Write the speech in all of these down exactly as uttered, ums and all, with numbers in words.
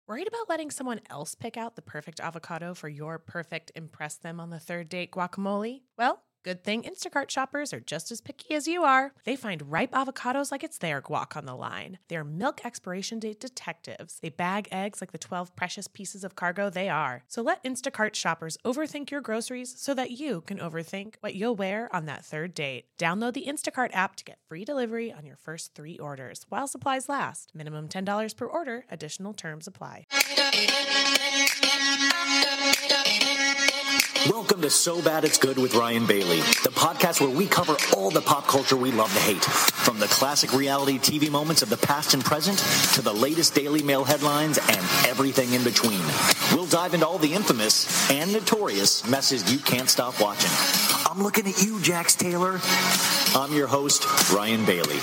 Worried about letting someone else pick out the perfect avocado for your perfect impress them on the third date guacamole? Well, good thing Instacart shoppers are just as picky as you are. They find ripe avocados like it's their guac on the line. They're milk expiration date detectives. They bag eggs like the twelve precious pieces of cargo they are. So let Instacart shoppers overthink your groceries so that you can overthink what you'll wear on that third date. Download the Instacart app to get free delivery on your first three orders while supplies last. Minimum ten dollars per order. Additional terms apply. Welcome to So Bad It's Good with Ryan Bailey, the podcast where we cover all the pop culture we love to hate, from the classic reality T V moments of the past and present to the latest Daily Mail headlines and everything in between. We'll dive into all the infamous and notorious messes you can't stop watching. I'm looking at you, Jax Taylor. I'm your host, Ryan Bailey.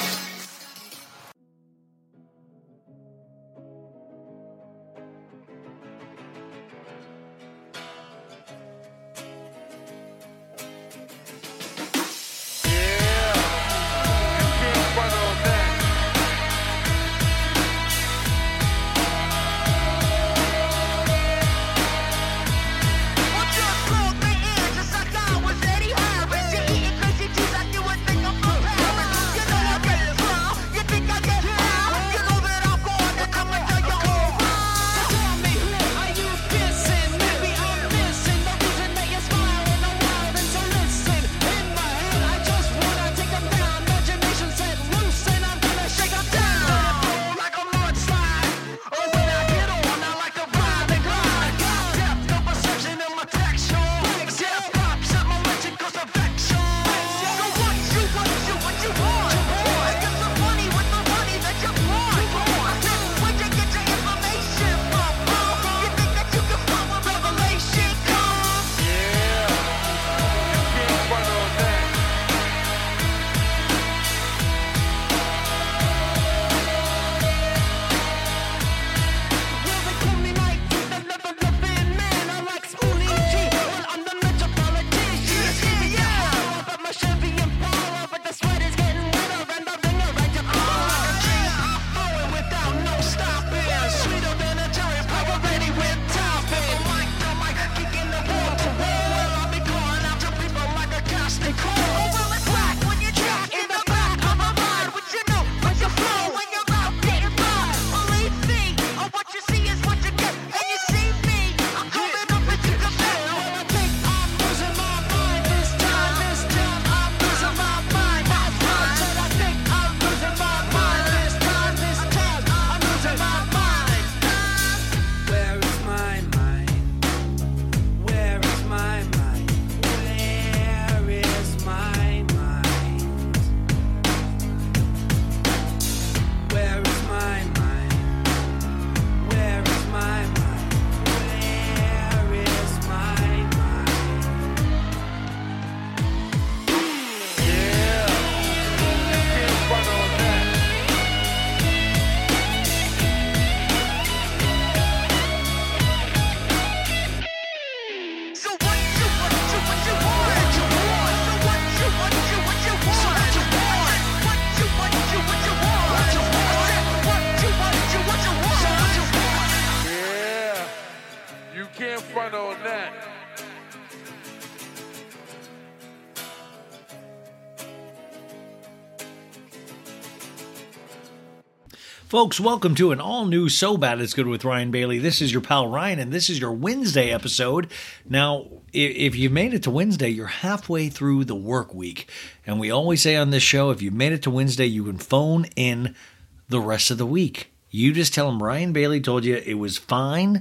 Folks, welcome to an all-new So Bad It's Good with Ryan Bailey. This is your pal Ryan, and this is your Wednesday episode. Now, if you've made it to Wednesday, you're halfway through the work week. And we always say on this show, if you've made it to Wednesday, you can phone in the rest of the week. You just tell them Ryan Bailey told you it was fine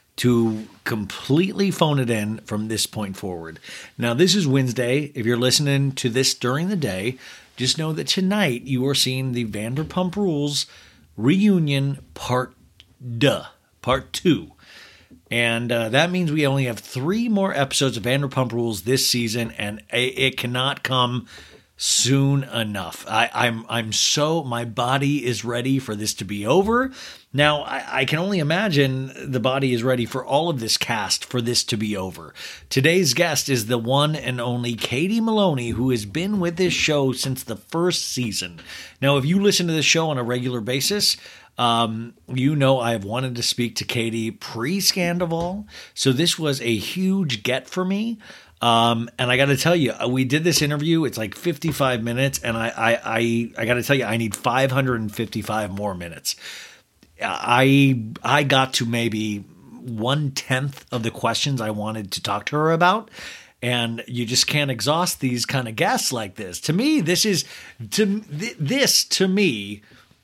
to completely phone it in from this point forward. Now, this is Wednesday. If you're listening to this during the day, just know that tonight you are seeing the Vanderpump Rules Reunion Part Duh, Part two. And uh, that means we only have three more episodes of Vanderpump Rules this season, and it cannot come soon enough. I, I'm I'm so, my body is ready for this to be over. Now, I, I can only imagine the body is ready for all of this cast for this to be over. Today's guest is the one and only Katie Maloney, who has been with this show since the first season. Now, if you listen to this show on a regular basis, Um, you know, I have wanted to speak to Katie pre-Scandival, so this was a huge get for me. Um, and I got to tell you, we did this interview. It's like fifty-five minutes, and I, I, I, I got to tell you, I need five hundred fifty-five more minutes. I, I got to maybe one tenth of the questions I wanted to talk to her about. And you just can't exhaust these kind of guests like this. To me, this is to this to me.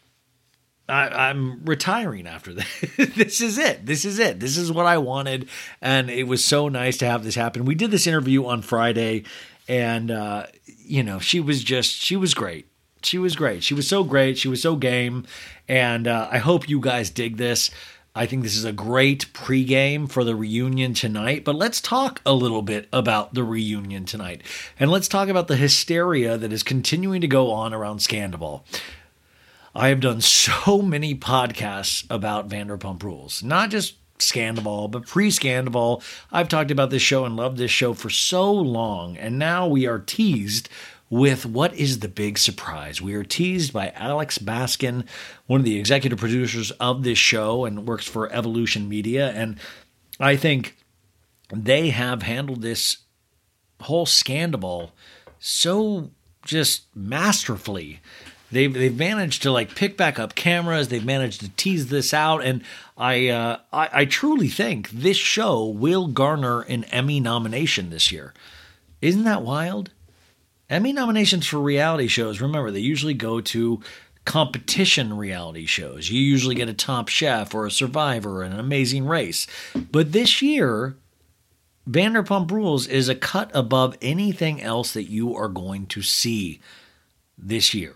I, I'm retiring after this. This is it. This is it. This is what I wanted, and it was so nice to have this happen. We did this interview on Friday, and uh, you know, she was just she was great. She was great. She was so great. She was so game, and uh, I hope you guys dig this. I think this is a great pregame for the reunion tonight, but let's talk a little bit about the reunion tonight. And let's talk about the hysteria that is continuing to go on around Scandival. I have done so many podcasts about Vanderpump Rules, not just Scandival, but pre-Scandival. I've talked about this show and loved this show for so long, and now we are teased with what is the big surprise. We are teased by Alex Baskin, one of the executive producers of this show and works for Evolution Media. And I think they have handled this whole Scandival so just masterfully. They've, they've managed to like pick back up cameras. They've managed to tease this out. And I, uh, I, I truly think this show will garner an Emmy nomination this year. Isn't that wild? Emmy nominations for reality shows, remember, they usually go to competition reality shows. You usually get a Top Chef or a Survivor or an Amazing Race. But this year, Vanderpump Rules is a cut above anything else that you are going to see this year.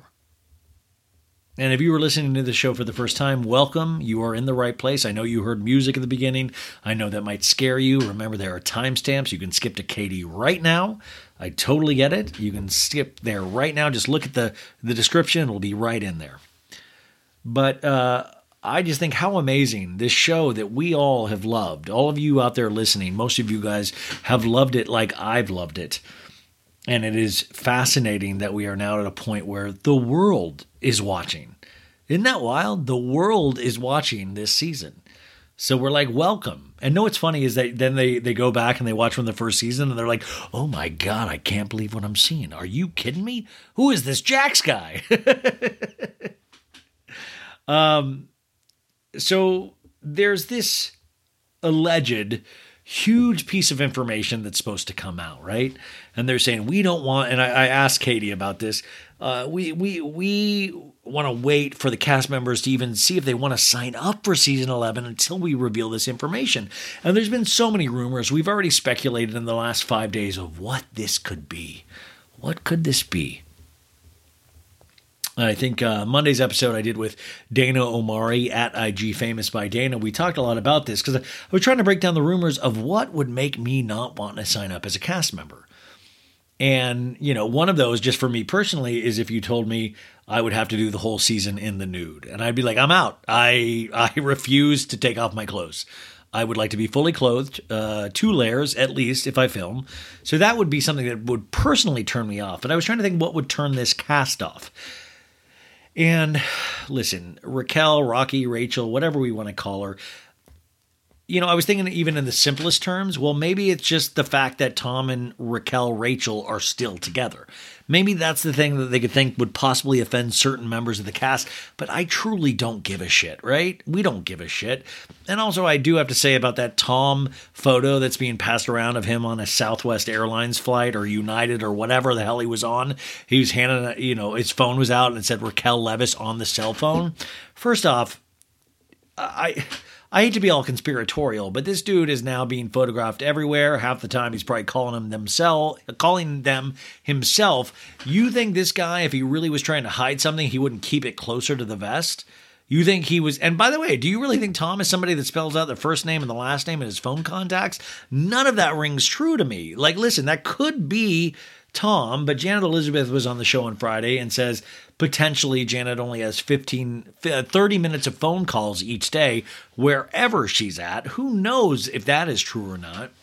And if you were listening to the show for the first time, welcome. You are in the right place. I know you heard music at the beginning. I know that might scare you. Remember, there are timestamps. You can skip to Katie right now. I totally get it. You can skip there right now. Just look at the, the description. It'll be right in there. But uh, I just think how amazing this show that we all have loved. All of you out there listening, most of you guys have loved it like I've loved it. And it is fascinating that we are now at a point where the world is watching. Isn't that wild? The world is watching this season. So we're like, welcome. And know what's funny is that then they, they go back and they watch from the first season and they're like, oh my God, I can't believe what I'm seeing. Are you kidding me? Who is this Jax guy? um, so there's this alleged huge piece of information that's supposed to come out, right? And they're saying, we don't want, and I, I asked Katie about this, uh, we we we want to wait for the cast members to even see if they want to sign up for season eleven until we reveal this information. And there's been so many rumors. We've already speculated in the last five days of what this could be. What could this be? I think uh, Monday's episode I did with Dana Omari at I G Famous by Dana, we talked a lot about this because I was trying to break down the rumors of what would make me not want to sign up as a cast member. And, you know, one of those, just for me personally, is if you told me I would have to do the whole season in the nude. And I'd be like, I'm out. I I refuse to take off my clothes. I would like to be fully clothed, uh, two layers at least if I film. So that would be something that would personally turn me off. But I was trying to think what would turn this cast off. And listen, Raquel, Rocky, Rachel, whatever we want to call her, you know, I was thinking even in the simplest terms, well, maybe it's just the fact that Tom and Raquel, Rachel are still together. Maybe that's the thing that they could think would possibly offend certain members of the cast, but I truly don't give a shit, right? We don't give a shit. And also, I do have to say about that Tom photo that's being passed around of him on a Southwest Airlines flight or United or whatever the hell he was on. He was handing, you know, his phone was out and it said Raquel Leviss on the cell phone. First off, I... I hate to be all conspiratorial, but this dude is now being photographed everywhere. Half the time he's probably calling them themselves, calling them himself. You think this guy, if he really was trying to hide something, he wouldn't keep it closer to the vest? You think he was, and by the way, do you really think Tom is somebody that spells out the first name and the last name in his phone contacts? None of that rings true to me. Like, listen, that could be Tom, but Janet Elizabeth was on the show on Friday and says potentially Janet only has fifteen, thirty minutes of phone calls each day wherever she's at. Who knows if that is true or not?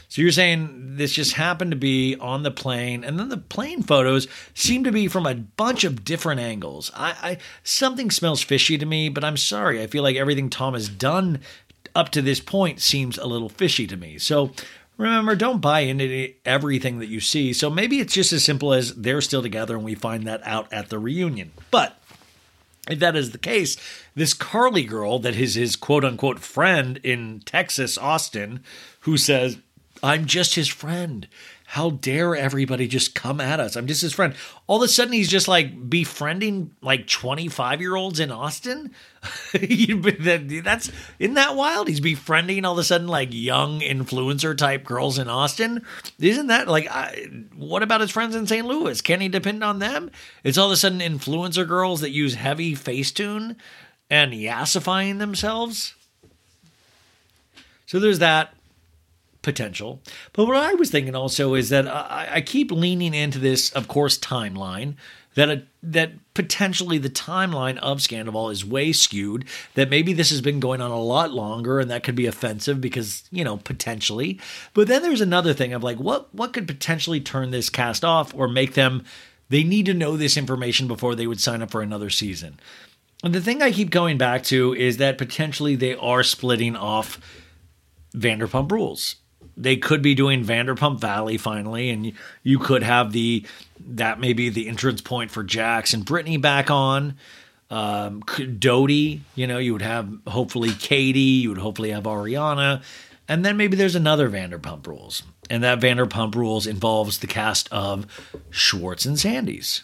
So you're saying this just happened to be on the plane, and then the plane photos seem to be from a bunch of different angles. I, I something smells fishy to me, but I'm sorry. I feel like everything Tom has done up to this point seems a little fishy to me. So remember, don't buy into everything that you see. So maybe it's just as simple as they're still together and we find that out at the reunion. But if that is the case, this Carly girl that is his quote-unquote friend in Texas, Austin, who says, I'm just his friend. How dare everybody just come at us? I'm just his friend. All of a sudden, he's just like befriending like twenty-five-year-olds in Austin. That's isn't that wild? He's befriending all of a sudden like young influencer type girls in Austin. Isn't that like? I, what about his friends in Saint Louis? Can he depend on them? It's all of a sudden influencer girls that use heavy Facetune and yassifying themselves. So there's that potential. But what I was thinking also is that I, I keep leaning into this, of course, timeline, that a, that potentially the timeline of Scandoval is way skewed, that maybe this has been going on a lot longer, and that could be offensive because, you know, potentially. But then there's another thing of like, what what could potentially turn this cast off or make them, they need to know this information before they would sign up for another season. And the thing I keep going back to is that potentially they are splitting off Vanderpump Rules. They could be doing Vanderpump Valley finally, and you, you could have the that may be the entrance point for Jax and Brittany back on. Um, Dodie, you know, you would have hopefully Katie, you would hopefully have Ariana, and then maybe there's another Vanderpump Rules, and that Vanderpump Rules involves the cast of Schwartz and Sandys.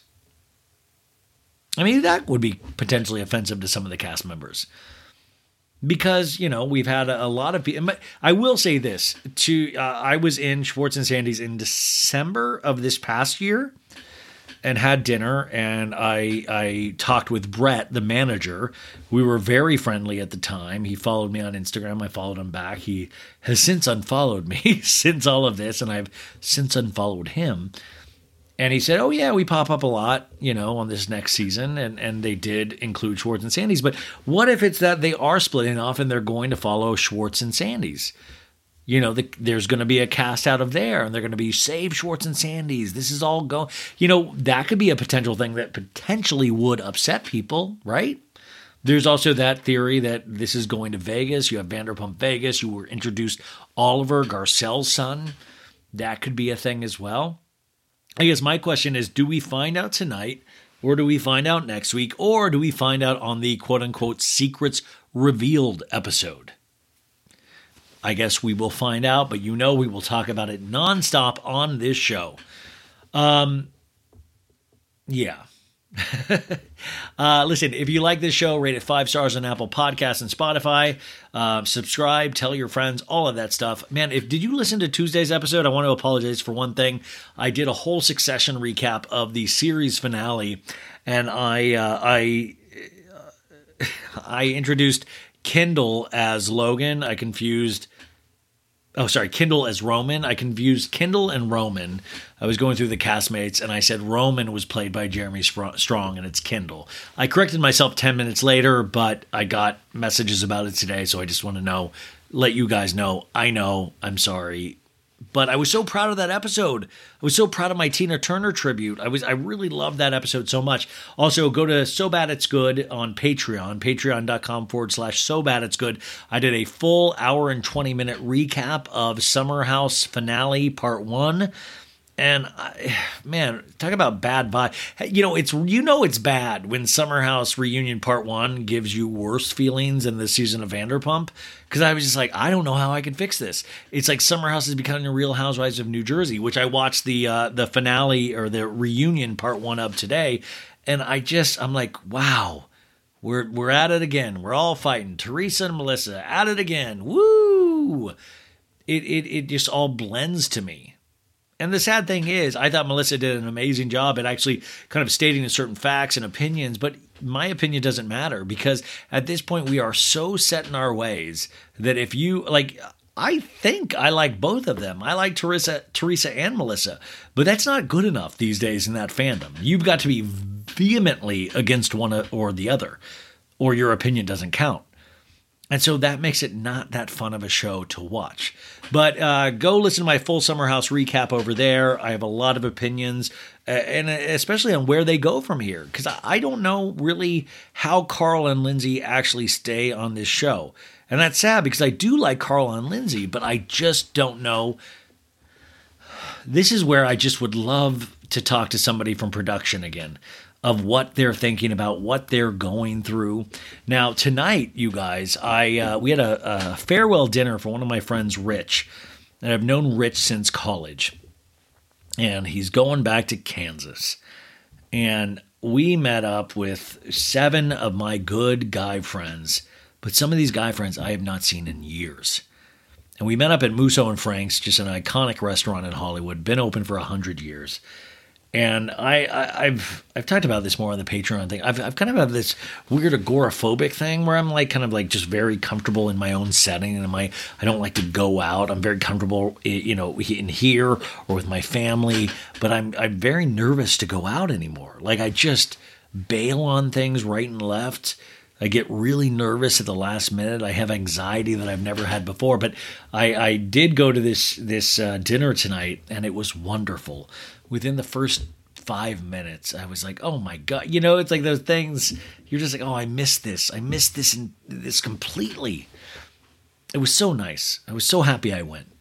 I mean, that would be potentially offensive to some of the cast members. Because, you know, we've had a, a lot of people. I will say this. To uh, I was in Schwartz and Sandy's in December of this past year and had dinner. And I I talked with Brett, the manager. We were very friendly at the time. He followed me on Instagram. I followed him back. He has since unfollowed me since all of this. And I've since unfollowed him. And he said, oh, yeah, we pop up a lot, you know, on this next season. And, and they did include Schwartz and Sandy's. But what if it's that they are splitting off and they're going to follow Schwartz and Sandy's? You know, the, there's going to be a cast out of there. And they're going to be save Schwartz and Sandy's. This is all going. You know, that could be a potential thing that potentially would upset people, right? There's also that theory that this is going to Vegas. You have Vanderpump Vegas. You were introduced Oliver Garcelle's son. That could be a thing as well. I guess my question is, do we find out tonight, or do we find out next week, or do we find out on the quote-unquote secrets revealed episode? I guess we will find out, but you know we will talk about it nonstop on this show. Um, yeah. uh, listen, if you like this show, rate it five stars on Apple Podcasts and Spotify. Uh, subscribe, tell your friends, all of that stuff. Man, if did you listen to Tuesday's episode? I want to apologize for one thing. I did a whole Succession recap of the series finale, and I uh, I uh, I introduced Kendall as Logan. I confused. Oh, sorry, Kendall as Roman. I confused Kendall and Roman. I was going through the castmates, and I said Roman was played by Jeremy Strong, and it's Kendall. I corrected myself ten minutes later, but I got messages about it today, so I just want to know, let you guys know, I know, I'm sorry. But I was so proud of that episode. I was so proud of my Tina Turner tribute. I was I really loved that episode so much. Also, go to So Bad It's Good on Patreon, patreon.com forward slash So Bad It's Good. I did a full hour and twenty minute recap of Summer House Finale Part one. And I, man, talk about bad vibe. You know, it's you know it's bad when Summer House Reunion Part One gives you worse feelings than the season of Vanderpump. Because I was just like, I don't know how I can fix this. It's like Summer House is becoming the Real Housewives of New Jersey, which I watched the uh, the finale or the reunion Part One of today, and I just I'm like, wow, we're we're at it again. We're all fighting. Teresa and Melissa at it again. Woo! It it it just all blends to me. And the sad thing is, I thought Melissa did an amazing job at actually kind of stating certain facts and opinions, but my opinion doesn't matter because at this point we are so set in our ways that if you, like, I think I like both of them. I like Teresa, Teresa and Melissa, but that's not good enough these days in that fandom. You've got to be vehemently against one or the other, or your opinion doesn't count. And so that makes it not that fun of a show to watch. But uh, go listen to my full Summer House recap over there. I have a lot of opinions, uh, and especially on where they go from here. Because I don't know really how Carl and Lindsay actually stay on this show. And that's sad because I do like Carl and Lindsay, but I just don't know. This is where I just would love to talk to somebody from production again, of what they're thinking about, what they're going through. Now, tonight, you guys, I uh, we had a, a farewell dinner for one of my friends, Rich. And I've known Rich since college. And he's going back to Kansas. And we met up with seven of my good guy friends. But some of these guy friends I have not seen in years. And we met up at Musso and Frank's, just an iconic restaurant in Hollywood, been open for one hundred years. And I, I, I've I've talked about this more on the Patreon thing. I've I've kind of have this weird agoraphobic thing where I'm like kind of like just very comfortable in my own setting, and my I don't like to go out. I'm very comfortable, you know, in here or with my family, but I'm I'm very nervous to go out anymore. Like I just bail on things right and left. I get really nervous at the last minute. I have anxiety that I've never had before. But I, I did go to this this uh, dinner tonight, and it was wonderful. Within the first five minutes, I was like, oh, my God. You know, it's like those things. You're just like, oh, I missed this. I missed this and this completely. It was so nice. I was so happy I went.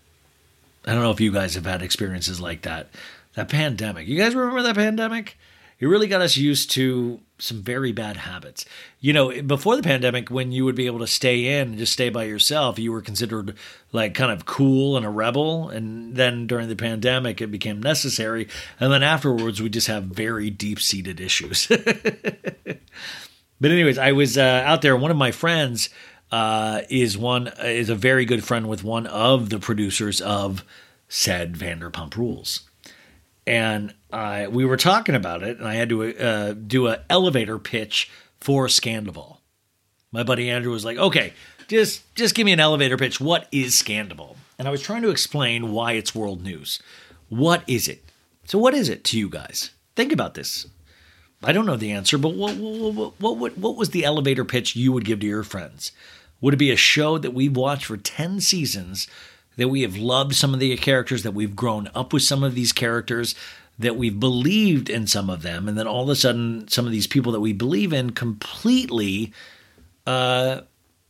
I don't know if you guys have had experiences like that. That pandemic. You guys remember that pandemic? It really got us used to some very bad habits. You know, before the pandemic, when you would be able to stay in and just stay by yourself, you were considered like kind of cool and a rebel. And then during the pandemic, it became necessary. And then afterwards, we just have very deep-seated issues. But anyways, I was uh, out there. One of my friends uh, is one is a very good friend with one of the producers of said Vanderpump Rules. And uh, we were talking about it, and I had to uh, do an elevator pitch for Scandival. My buddy Andrew was like, okay, just, just give me an elevator pitch. What is Scandival? And I was trying to explain why it's world news. What is it? So what is it to you guys? Think about this. I don't know the answer, but what, what, what, what, what was the elevator pitch you would give to your friends? Would it be a show that we've watched for ten seasons, that we have loved some of the characters, that we've grown up with some of these characters, that we've believed in some of them, and then all of a sudden some of these people that we believe in completely uh,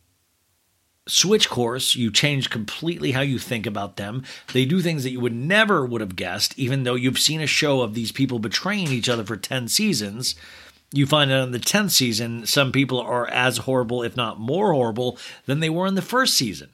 switch course. You change completely how you think about them. They do things that you would never would have guessed, even though you've seen a show of these people betraying each other for ten seasons. You find out in the tenth season, some people are as horrible, if not more horrible, than they were in the first season.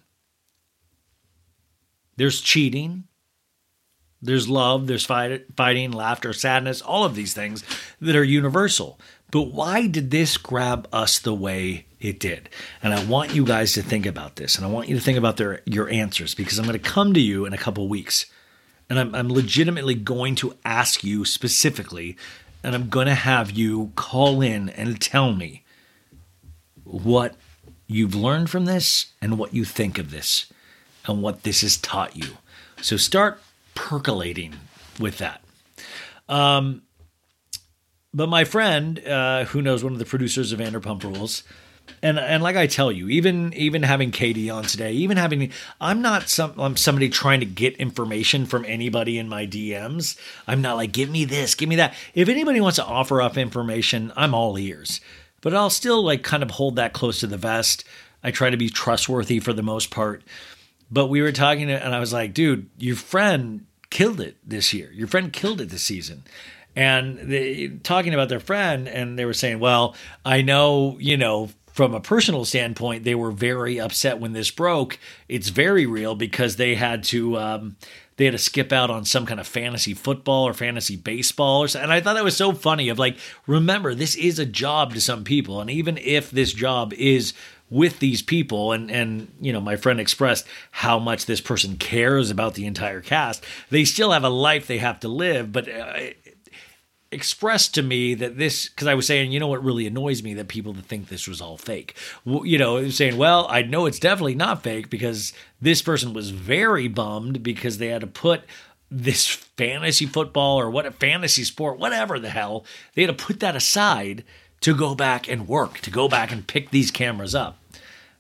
There's cheating, there's love, there's fight, fighting, laughter, sadness, all of these things that are universal. But why did this grab us the way it did? And I want you guys to think about this, and I want you to think about their, your answers, because I'm going to come to you in a couple weeks, and I'm, I'm legitimately going to ask you specifically, and I'm going to have you call in and tell me what you've learned from this and what you think of this, and what this has taught you. So start percolating with that. Um, but my friend, uh, who knows, one of the producers of Vanderpump Rules, and and like I tell you, even even having Katie on today, even having, I'm not some I'm somebody trying to get information from anybody in my D Ms. I'm not like, give me this, give me that. If anybody wants to offer up information, I'm all ears. But I'll still like kind of hold that close to the vest. I try to be trustworthy for the most part. But we were talking, and I was like, dude, your friend killed it this year. Your friend killed it this season. And they talking about their friend, and they were saying, well, I know, you know, from a personal standpoint, they were very upset when this broke. It's very real because they had to um, they had to skip out on some kind of fantasy football or fantasy baseball or something. And I thought that was so funny of like, remember, this is a job to some people. And even if this job is with these people, and, and you know, my friend expressed how much this person cares about the entire cast, they still have a life they have to live, but uh, expressed to me that this, because I was saying, you know what really annoys me, that people that think this was all fake. Well, you know, saying, well, I know it's definitely not fake because this person was very bummed because they had to put this fantasy football or what a fantasy sport, whatever the hell, they had to put that aside to go back and work, to go back and pick these cameras up.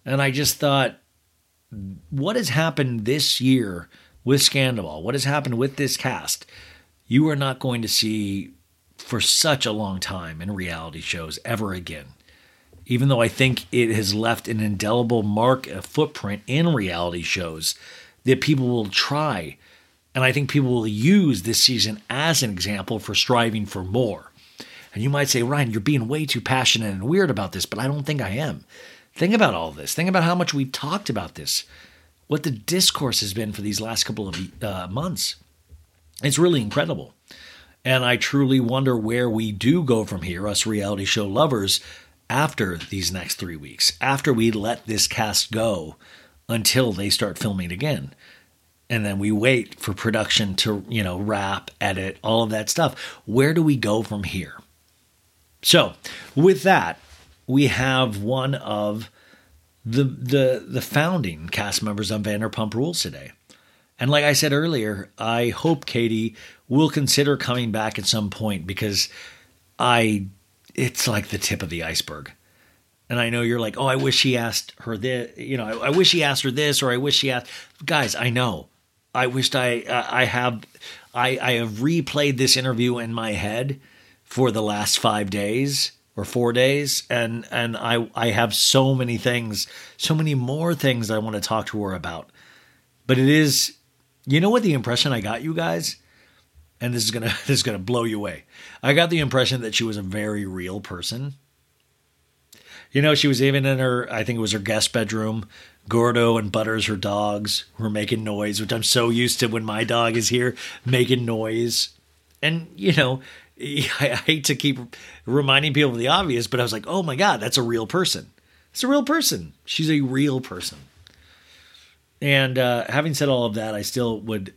And I just thought, what has happened this year with Scandal? What has happened with this cast? You are not going to see for such a long time in reality shows ever again. Even though I think it has left an indelible mark, a footprint in reality shows that people will try. And I think people will use this season as an example for striving for more. And you might say, Ryan, you're being way too passionate and weird about this, but I don't think I am. Think about all this. Think about how much we've talked about this, what the discourse has been for these last couple of uh, months. It's really incredible. And I truly wonder where we do go from here, us reality show lovers, after these next three weeks, after we let this cast go until they start filming again. And then we wait for production to, you know, wrap, edit, all of that stuff. Where do we go from here? So with that, we have one of the the the founding cast members on Vanderpump Rules today. And like I said earlier, I hope Katie will consider coming back at some point, because I it's like the tip of the iceberg. And I know you're like, oh, I wish he asked her this, you know, I, I wish he asked her this, or I wish he asked. Guys, I know. I wished I uh, I have I I have replayed this interview in my head for the last five days or four days, and and I I have so many things, so many more things I want to talk to her about. But it is, you know what the impression I got, you guys, and this is gonna this is gonna blow you away. I got the impression that she was a very real person. You know, she was even in her, I think it was her guest bedroom. Gordo and Butters, her dogs, were making noise, which I'm so used to when my dog is here, making noise. And, you know, I hate to keep reminding people of the obvious, but I was like, oh my God, that's a real person. It's a real person. She's a real person. And uh, having said all of that, I still would,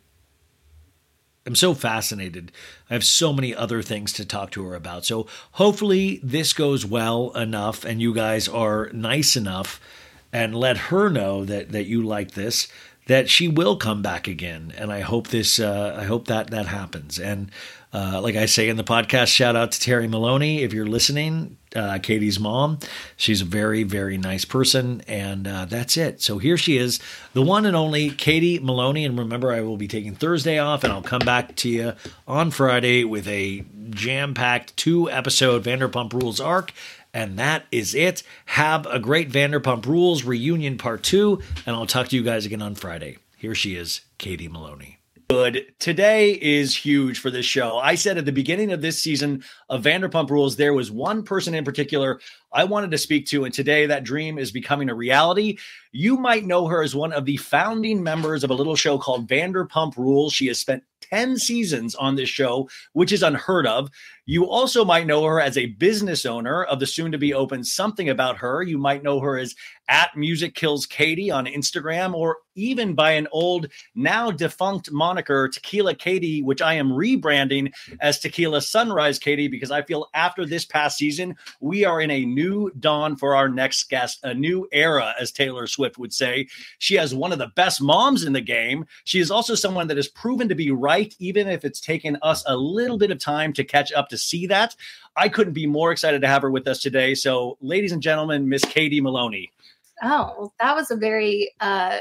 I'm so fascinated. I have so many other things to talk to her about. So hopefully this goes well enough and you guys are nice enough and let her know that, that you like this, that she will come back again. And I hope this, uh, I hope that that happens. And uh, like I say in the podcast, shout out to Terry Maloney. If you're listening, uh, Katie's mom, she's a very, very nice person. And uh, that's it. So here she is, the one and only Katie Maloney. And remember, I will be taking Thursday off and I'll come back to you on Friday with a jam-packed two episode Vanderpump Rules arc. And that is it. Have a great Vanderpump Rules reunion part two, and I'll talk to you guys again on Friday. Here she is, Katie Maloney. Good. Today is huge for this show. I said at the beginning of this season of Vanderpump Rules, there was one person in particular I wanted to speak to, and today that dream is becoming a reality. You might know her as one of the founding members of a little show called Vanderpump Rules. She has spent ten seasons on this show, which is unheard of. You also might know her as a business owner of the soon-to-be open Something About Her. You might know her as at Music Kills Katie on Instagram, or even by an old, now defunct moniker, Tequila Katie, which I am rebranding as Tequila Sunrise Katie, because I feel after this past season, we are in a new dawn for our next guest, a new era, as Taylor Swift would say. She has one of the best moms in the game. She is also someone that has proven to be right, even if it's taken us a little bit of time to catch up to see that. I couldn't be more excited to have her with us today. So, ladies and gentlemen, Miss Katie Maloney. Oh, well, that was a very, uh,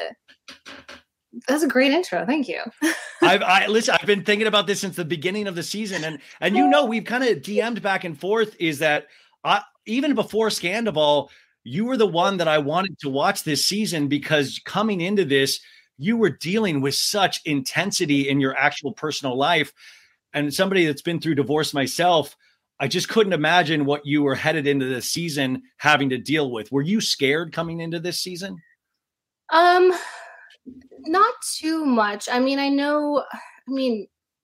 that's a great intro. Thank you. I've, I listen, I've been thinking about this since the beginning of the season. And, and you know, we've kind of D M'd back and forth is that I, even before Scandival, you were the one that I wanted to watch this season, because coming into this, you were dealing with such intensity in your actual personal life. And somebody that's been through divorce myself, I just couldn't imagine what you were headed into this season having to deal with. Were you scared coming into this season? Um, not too much. I mean, I know, I mean,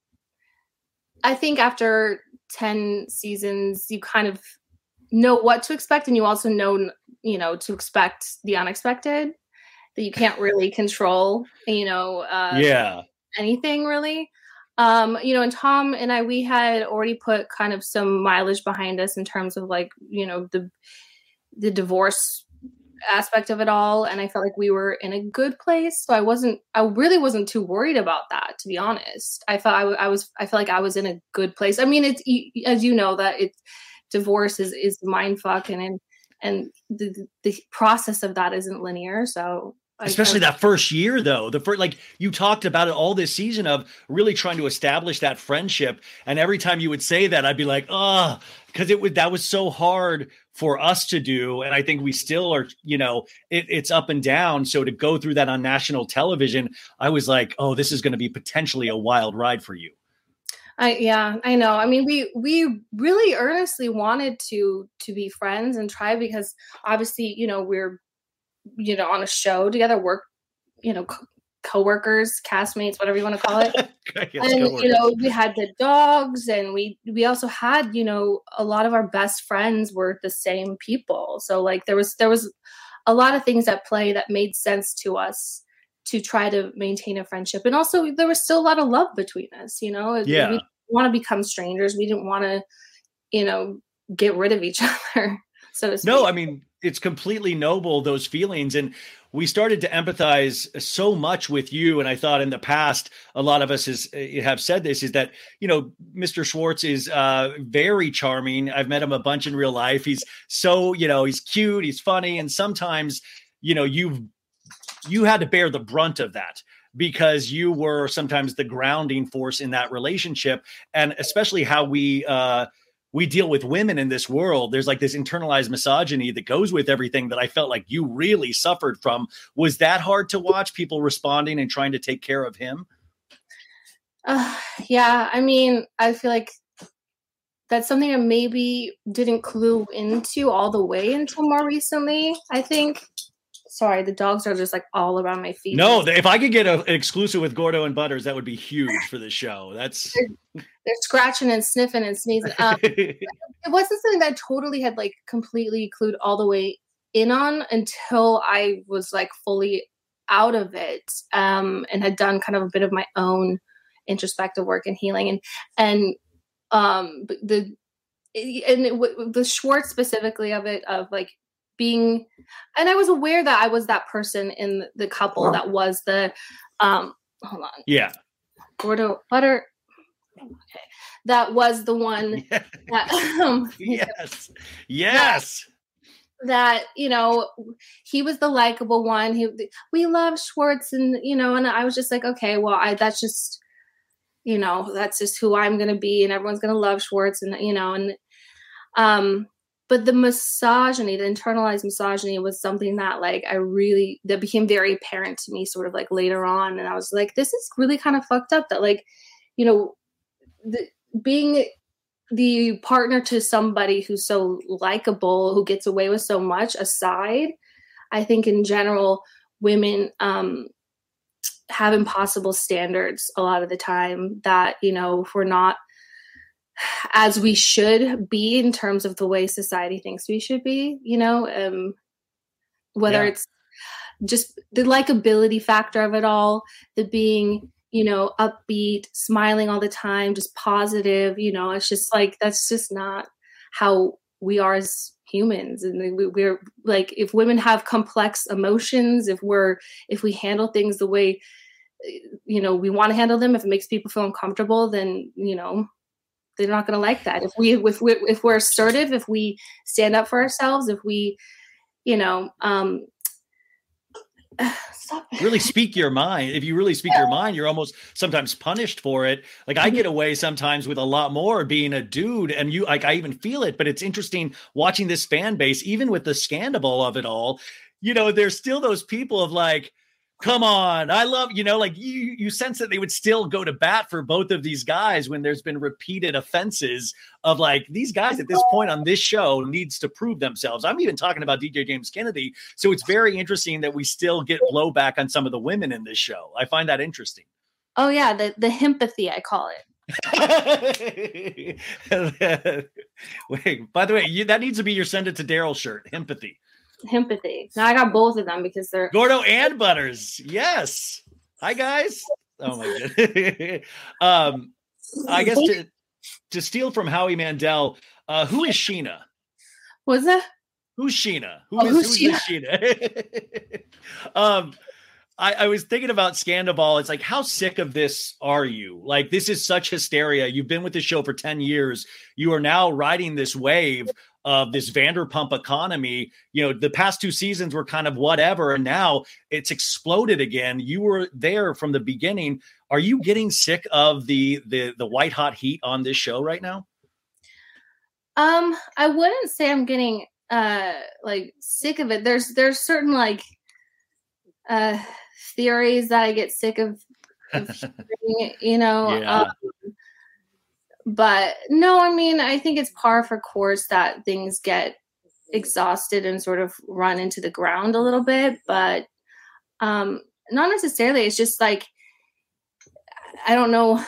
I think after ten seasons, you kind of know what to expect. And you also know, you know, to expect the unexpected, that you can't really control, you know, uh, yeah, anything really. Um, you know, and Tom and I, we had already put kind of some mileage behind us in terms of like, you know, the, the divorce aspect of it all. And I felt like we were in a good place. So I wasn't, I really wasn't too worried about that, to be honest. I felt I, w- I was, I felt like I was in a good place. I mean, it's, as you know, that it's divorce is, is mind fuck. And, and, and the the process of that isn't linear. So especially that first year, though, the first, like you talked about it all this season of really trying to establish that friendship. And every time you would say that, I'd be like, oh, because it would, that was so hard for us to do. And I think we still are, you know, it, it's up and down. So to go through that on national television, I was like, oh, this is going to be potentially a wild ride for you. I, yeah, I know. I mean, we, we really earnestly wanted to, to be friends and try, because obviously, you know, we're, you know, on a show together, work, you know, co- coworkers, castmates, whatever you want to call it. Yes, and, you know, we had the dogs, and we, we also had, you know, a lot of our best friends were the same people. So like there was, there was a lot of things at play that made sense to us to try to maintain a friendship. And also there was still a lot of love between us, you know, yeah. We didn't want to become strangers. We didn't want to, you know, get rid of each other. So to speak. No, I mean, it's completely noble, those feelings. And we started to empathize so much with you. And I thought in the past, a lot of us is, have said this, is that, you know, Mister Schwartz is uh, very charming. I've met him a bunch in real life. He's so, you know, he's cute, he's funny. And sometimes, you know, you've, you had to bear the brunt of that, because you were sometimes the grounding force in that relationship. And especially how we, uh, we deal with women in this world. There's like this internalized misogyny that goes with everything that I felt like you really suffered from. Was that hard to watch, people responding and trying to take care of him? Uh, yeah. I mean, I feel like that's something I maybe didn't clue into all the way until more recently, I think. Sorry, the dogs are just like all around my feet. No, if I could get a, an exclusive with Gordo and Butters, that would be huge for the show. That's they're, they're scratching and sniffing and sneezing. Um, it wasn't something that I totally had like completely clued all the way in on until I was like fully out of it, um, and had done kind of a bit of my own introspective work and healing, and and um, the and it, the Schwartz specifically of it of like. Being, and I was aware that I was that person in the couple that was the, um, hold on. Yeah. Gordo Butter. Okay. That was the one yeah. that, um, yes. Yes. That, that, you know, he was the likable one. He, we love Schwartz, and, you know, and I was just like, okay, well, I, that's just, you know, that's just who I'm going to be, and everyone's going to love Schwartz, and, you know, and, um, but the misogyny, the internalized misogyny was something that like I really, that became very apparent to me sort of like later on. And I was like, this is really kind of fucked up that like, you know, the, being the partner to somebody who's so likable, who gets away with so much aside, I think in general, women um, have impossible standards a lot of the time that, you know, if we're not as we should be in terms of the way society thinks we should be, you know, um, whether yeah. it's just the likability factor of it all, the being, you know, upbeat, smiling all the time, just positive, you know, it's just like, that's just not how we are as humans. And we, we're like, if women have complex emotions, if we're, if we handle things the way, you know, we want to handle them, if it makes people feel uncomfortable, then, you know, they're not going to like that. If we, if we, if we're assertive, if we stand up for ourselves, if we, you know, um, stop. really speak your mind. If you really speak your mind, you're almost sometimes punished for it. Like I get away sometimes with a lot more being a dude, and you like, I even feel it, but it's interesting watching this fan base, even with the scandal of it all, you know, there's still those people of like, come on, I love, you know, like you, you sense that they would still go to bat for both of these guys when there's been repeated offenses of like, these guys at this point on this show needs to prove themselves. I'm even talking about D J James Kennedy. So it's very interesting that we still get blowback on some of the women in this show. I find that interesting. Oh yeah. The, the himpathy, I call it. Wait, by the way, you, that needs to be your send it to Daryl shirt. Himpathy. Himpathy. Now I got both of them because they're Gordo and Butters. Yes. Hi guys. Oh my god. um, I guess to to steal from Howie Mandel, uh, who is Sheena? What's that? Who's Sheena? Who oh, is, who's who's Sheena? Sheena? um, I, I was thinking about Scandal. It's like, how sick of this are you? Like, this is such hysteria. You've been with the show for ten years. You are now riding this wave of this Vanderpump economy. You know, the past two seasons were kind of whatever, and now it's exploded again. You were there from the beginning. Are you getting sick of the the the white hot heat on this show right now? Um, I wouldn't say I'm getting uh like sick of it. There's there's certain like uh theories that I get sick of, of hearing, you know. Yeah. Um, but no, I mean, I think it's par for course that things get exhausted and sort of run into the ground a little bit, but um not necessarily. It's just like, I don't know.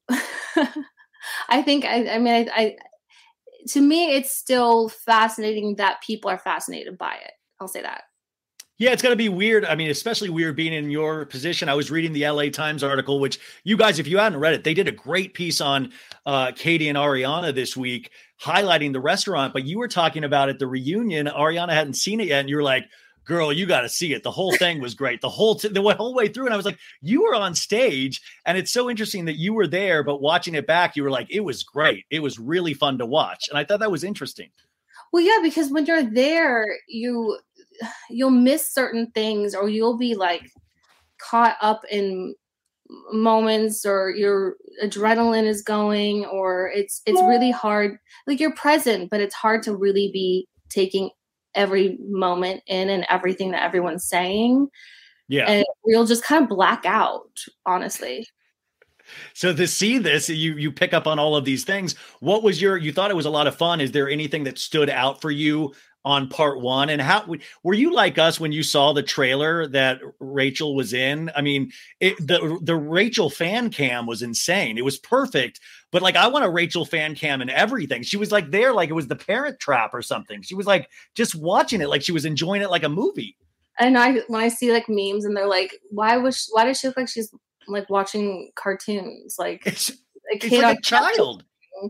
I think I I mean I, I to me it's still fascinating that people are fascinated by it. I'll say that. Yeah, it's going to be weird. I mean, especially weird being in your position. I was reading the L A Times article, which you guys, if you hadn't read it, they did a great piece on uh, Katie and Ariana this week, highlighting the restaurant. But you were talking about at the reunion, Ariana hadn't seen it yet. And you were like, girl, you got to see it. The whole thing was great. The whole, t- the whole way through. And I was like, you were on stage. And it's so interesting that you were there, but watching it back, you were like, it was great. It was really fun to watch. And I thought that was interesting. Well, yeah, because when you're there, you you'll miss certain things, or you'll be like caught up in moments, or your adrenaline is going, or it's it's really hard. Like, you're present, but it's hard to really be taking every moment in and everything that everyone's saying. Yeah. And you'll just kind of black out, honestly. So to see this, you you pick up on all of these things. What was your, you thought it was a lot of fun. Is there anything that stood out for you on part one? And how were you like us when you saw the trailer that Rachel was in? I mean, it, the, the Rachel fan cam was insane. It was perfect. But like, I want a Rachel fan cam and everything. She was like there, like it was the Parent Trap or something. She was like just watching it, like she was enjoying it like a movie. And I, when I see like memes and they're like, why was, she, why does she look like she's like watching cartoons? Like it's, a kid it's like on a child.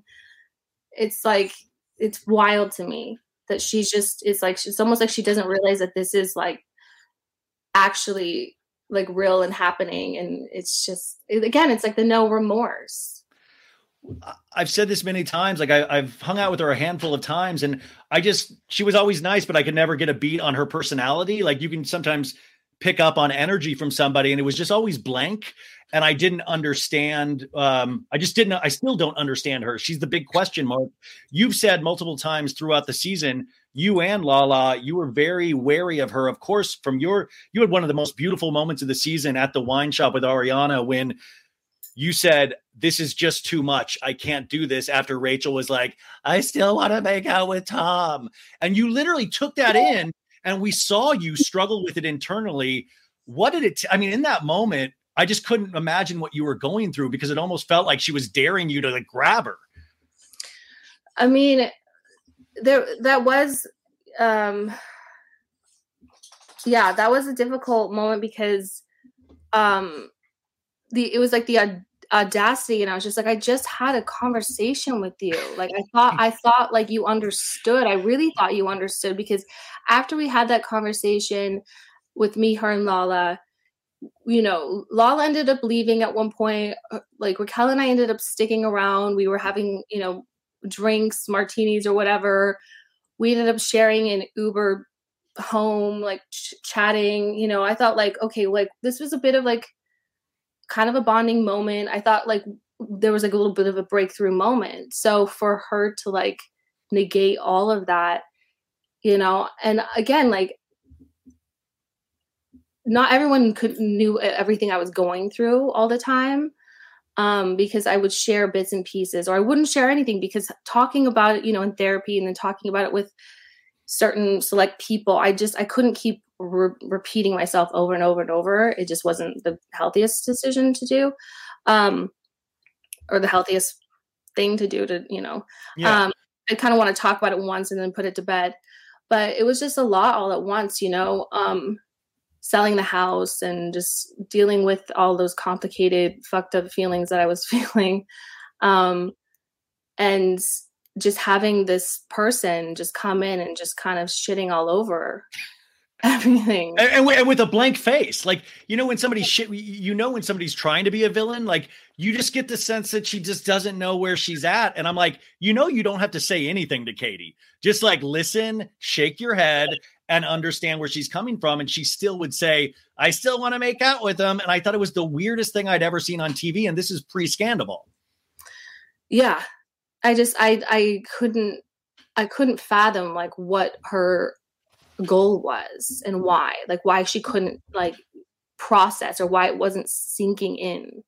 It's like, it's wild to me that she's just, it's like, it's almost like she doesn't realize that this is like actually like real and happening. And it's just, again, it's like the no remorse. I've said this many times. Like I, I've hung out with her a handful of times, and I just, she was always nice, but I could never get a beat on her personality. Like you can sometimes pick up on energy from somebody, and it was just always blank. And I didn't understand. Um, I just didn't, I still don't understand her. She's the big question mark. You've said multiple times throughout the season, you and Lala, you were very wary of her. Of course, from your, you had one of the most beautiful moments of the season at the wine shop with Ariana when you said, this is just too much. I can't do this, after Rachel was like, I still want to make out with Tom. And you literally took that in, and we saw you struggle with it internally. What did it, t- I mean, in that moment, I just couldn't imagine what you were going through, because it almost felt like she was daring you to like grab her. I mean, there, that was, um, yeah, that was a difficult moment, because um, the, it was like the audacity, and I was just like, I just had a conversation with you. Like, I thought, I thought like you understood. I really thought you understood, because after we had that conversation with me, her, and Lala, you know, Lala ended up leaving at one point. Like, Raquel and I ended up sticking around. We were having, you know, drinks, martinis or whatever. We ended up sharing an Uber home, like ch- chatting, you know. I thought like, okay, like this was a bit of like kind of a bonding moment. I thought like there was like a little bit of a breakthrough moment. So for her to like negate all of that, you know, and again, like not everyone could knew everything I was going through all the time, um, because I would share bits and pieces, or I wouldn't share anything, because talking about it, you know, in therapy, and then talking about it with certain select people, I just, I couldn't keep re- repeating myself over and over and over. It just wasn't the healthiest decision to do, um, or the healthiest thing to do to, you know, Yeah. um, I kind of want to talk about it once and then put it to bed, but it was just a lot all at once, you know, um, selling the house and just dealing with all those complicated, fucked up feelings that I was feeling. Um, and just having this person just come in and just kind of shitting all over everything. And, and, with, and with a blank face. Like, you know, when somebody shit, you know, when somebody's trying to be a villain, like you just get the sense that she just doesn't know where she's at. And I'm like, you know, you don't have to say anything to Katie. Just like listen, shake your head, and understand where she's coming from. And she still would say, I still want to make out with him. And I thought it was the weirdest thing I'd ever seen on T V. And this is pre-Scandal. Yeah. I just, I, I couldn't, I couldn't fathom like what her goal was and why, like why she couldn't like process or why it wasn't sinking in.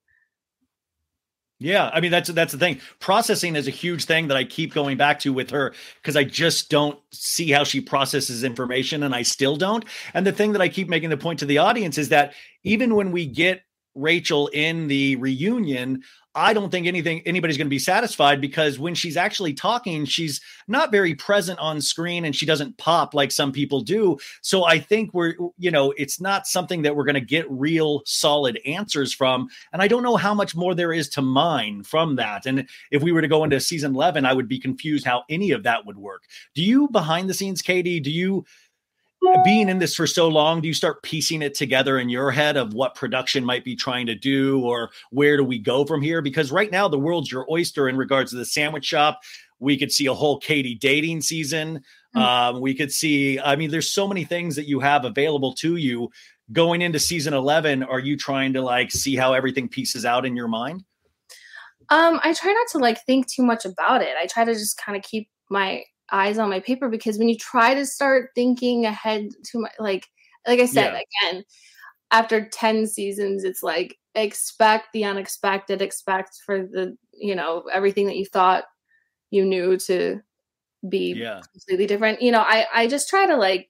Yeah, I mean, that's that's the thing. Processing is a huge thing that I keep going back to with her because I just don't see how she processes information, and I still don't. And the thing that I keep making the point to the audience is that even when we get Rachel in the reunion, I don't think anything anybody's going to be satisfied because when she's actually talking, she's not very present on screen and she doesn't pop like some people do. So I think we're, you know, it's not something that we're going to get real solid answers from. And I don't know how much more there is to mine from that. And if we were to go into season eleven, I would be confused how any of that would work. Do you behind the scenes, Katie, do you, being in this for so long, do you start piecing it together in your head of what production might be trying to do or where do we go from here? Because right now the world's your oyster in regards to the sandwich shop. We could see a whole Katie dating season. Mm-hmm. Um, we could see, I mean, there's so many things that you have available to you going into season eleven. Are you trying to like see how everything pieces out in your mind? Um, I try not to like think too much about it. I try to just kind of keep my eyes on my paper because when you try to start thinking ahead to my like like I said yeah. again, after ten seasons, it's like expect the unexpected, expect for the, you know, everything that you thought you knew to be yeah. completely different. You know, I I just try to like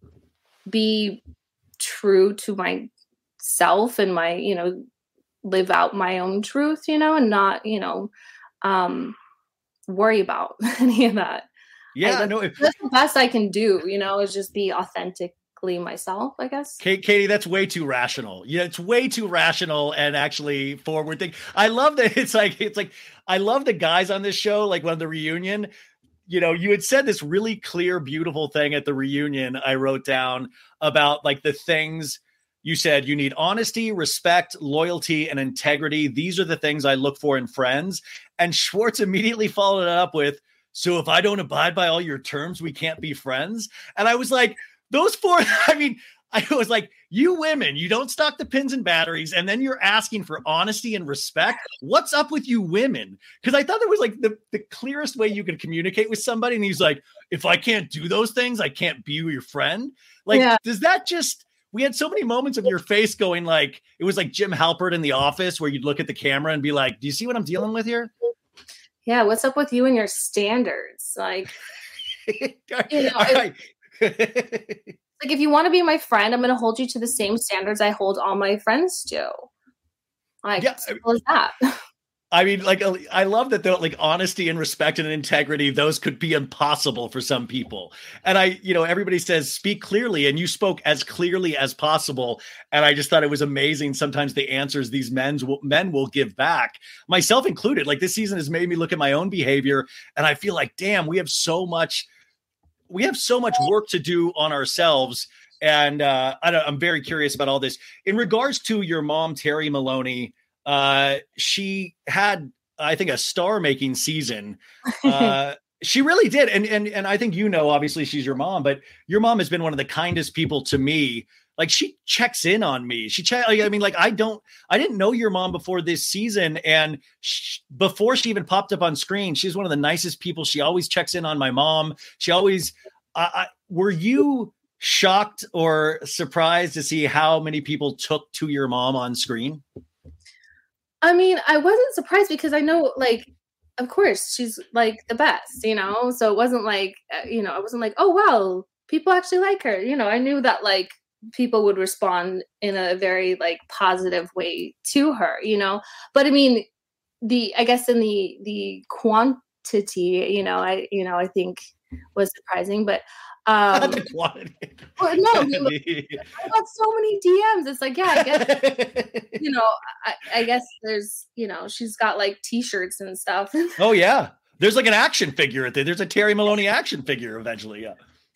be true to myself and my, you know, live out my own truth, you know, and not, you know, um worry about any of that. Yeah, I, no, if, that's the best I can do, you know, is just be authentically myself, I guess. Kate, Katie, that's way too rational. Yeah, it's way too rational and actually forward thing. I love that it's like it's like I love the guys on this show, like when the reunion, you know, you had said this really clear, beautiful thing at the reunion. I wrote down about like the things you said you need honesty, respect, loyalty, and integrity. These are the things I look for in friends. And Schwartz immediately followed it up with, so if I don't abide by all your terms, we can't be friends. And I was like, those four, I mean, I was like, you women, you don't stock the pins and batteries. And then you're asking for honesty and respect. What's up with you women? Because I thought that was like the, the clearest way you could communicate with somebody. And he's like, if I can't do those things, I can't be your friend. Like, yeah. Does that just, we had so many moments of your face going like, it was like Jim Halpert in The Office where you'd look at the camera and be like, do you see what I'm dealing with here? Yeah, what's up with you and your standards? Like, you know, right. Like if you want to be my friend, I'm going to hold you to the same standards I hold all my friends to. Like, yeah. Simple as that. I mean, like, I love that though, like honesty and respect and integrity, those could be impossible for some people. And I, you know, everybody says, speak clearly, and you spoke as clearly as possible. And I just thought it was amazing. Sometimes the answers these men's will, men will give back, myself included. Like this season has made me look at my own behavior. And I feel like, damn, we have so much, we have so much work to do on ourselves. And uh, I don't, I'm very curious about all this. In regards to your mom, Terry Maloney, Uh, she had, I think, a star-making season. Uh, she really did, and and and I think you know, obviously, she's your mom, but your mom has been one of the kindest people to me. Like she checks in on me. She check. I mean, like I don't, I didn't know your mom before this season, and she, before she even popped up on screen, she's one of the nicest people. She always checks in on my mom. She always. I, I, were you shocked or surprised to see how many people took to your mom on screen? I mean, I wasn't surprised because I know, like, of course, she's like the best, you know? So it wasn't like, you know, I wasn't like, oh, wow, people actually like her. You know, I knew that like people would respond in a very like positive way to her, you know? But I mean, the, I guess in the, the quantity, you know, I, you know, I think was surprising, but Um, the quantity. Well, no, I, mean, I got so many D Ms. It's like, yeah, I guess, you know, I, I guess there's, you know, she's got like T-shirts and stuff. Oh yeah, there's like an action figure at there. There's a Terry Maloney action figure eventually. Yeah.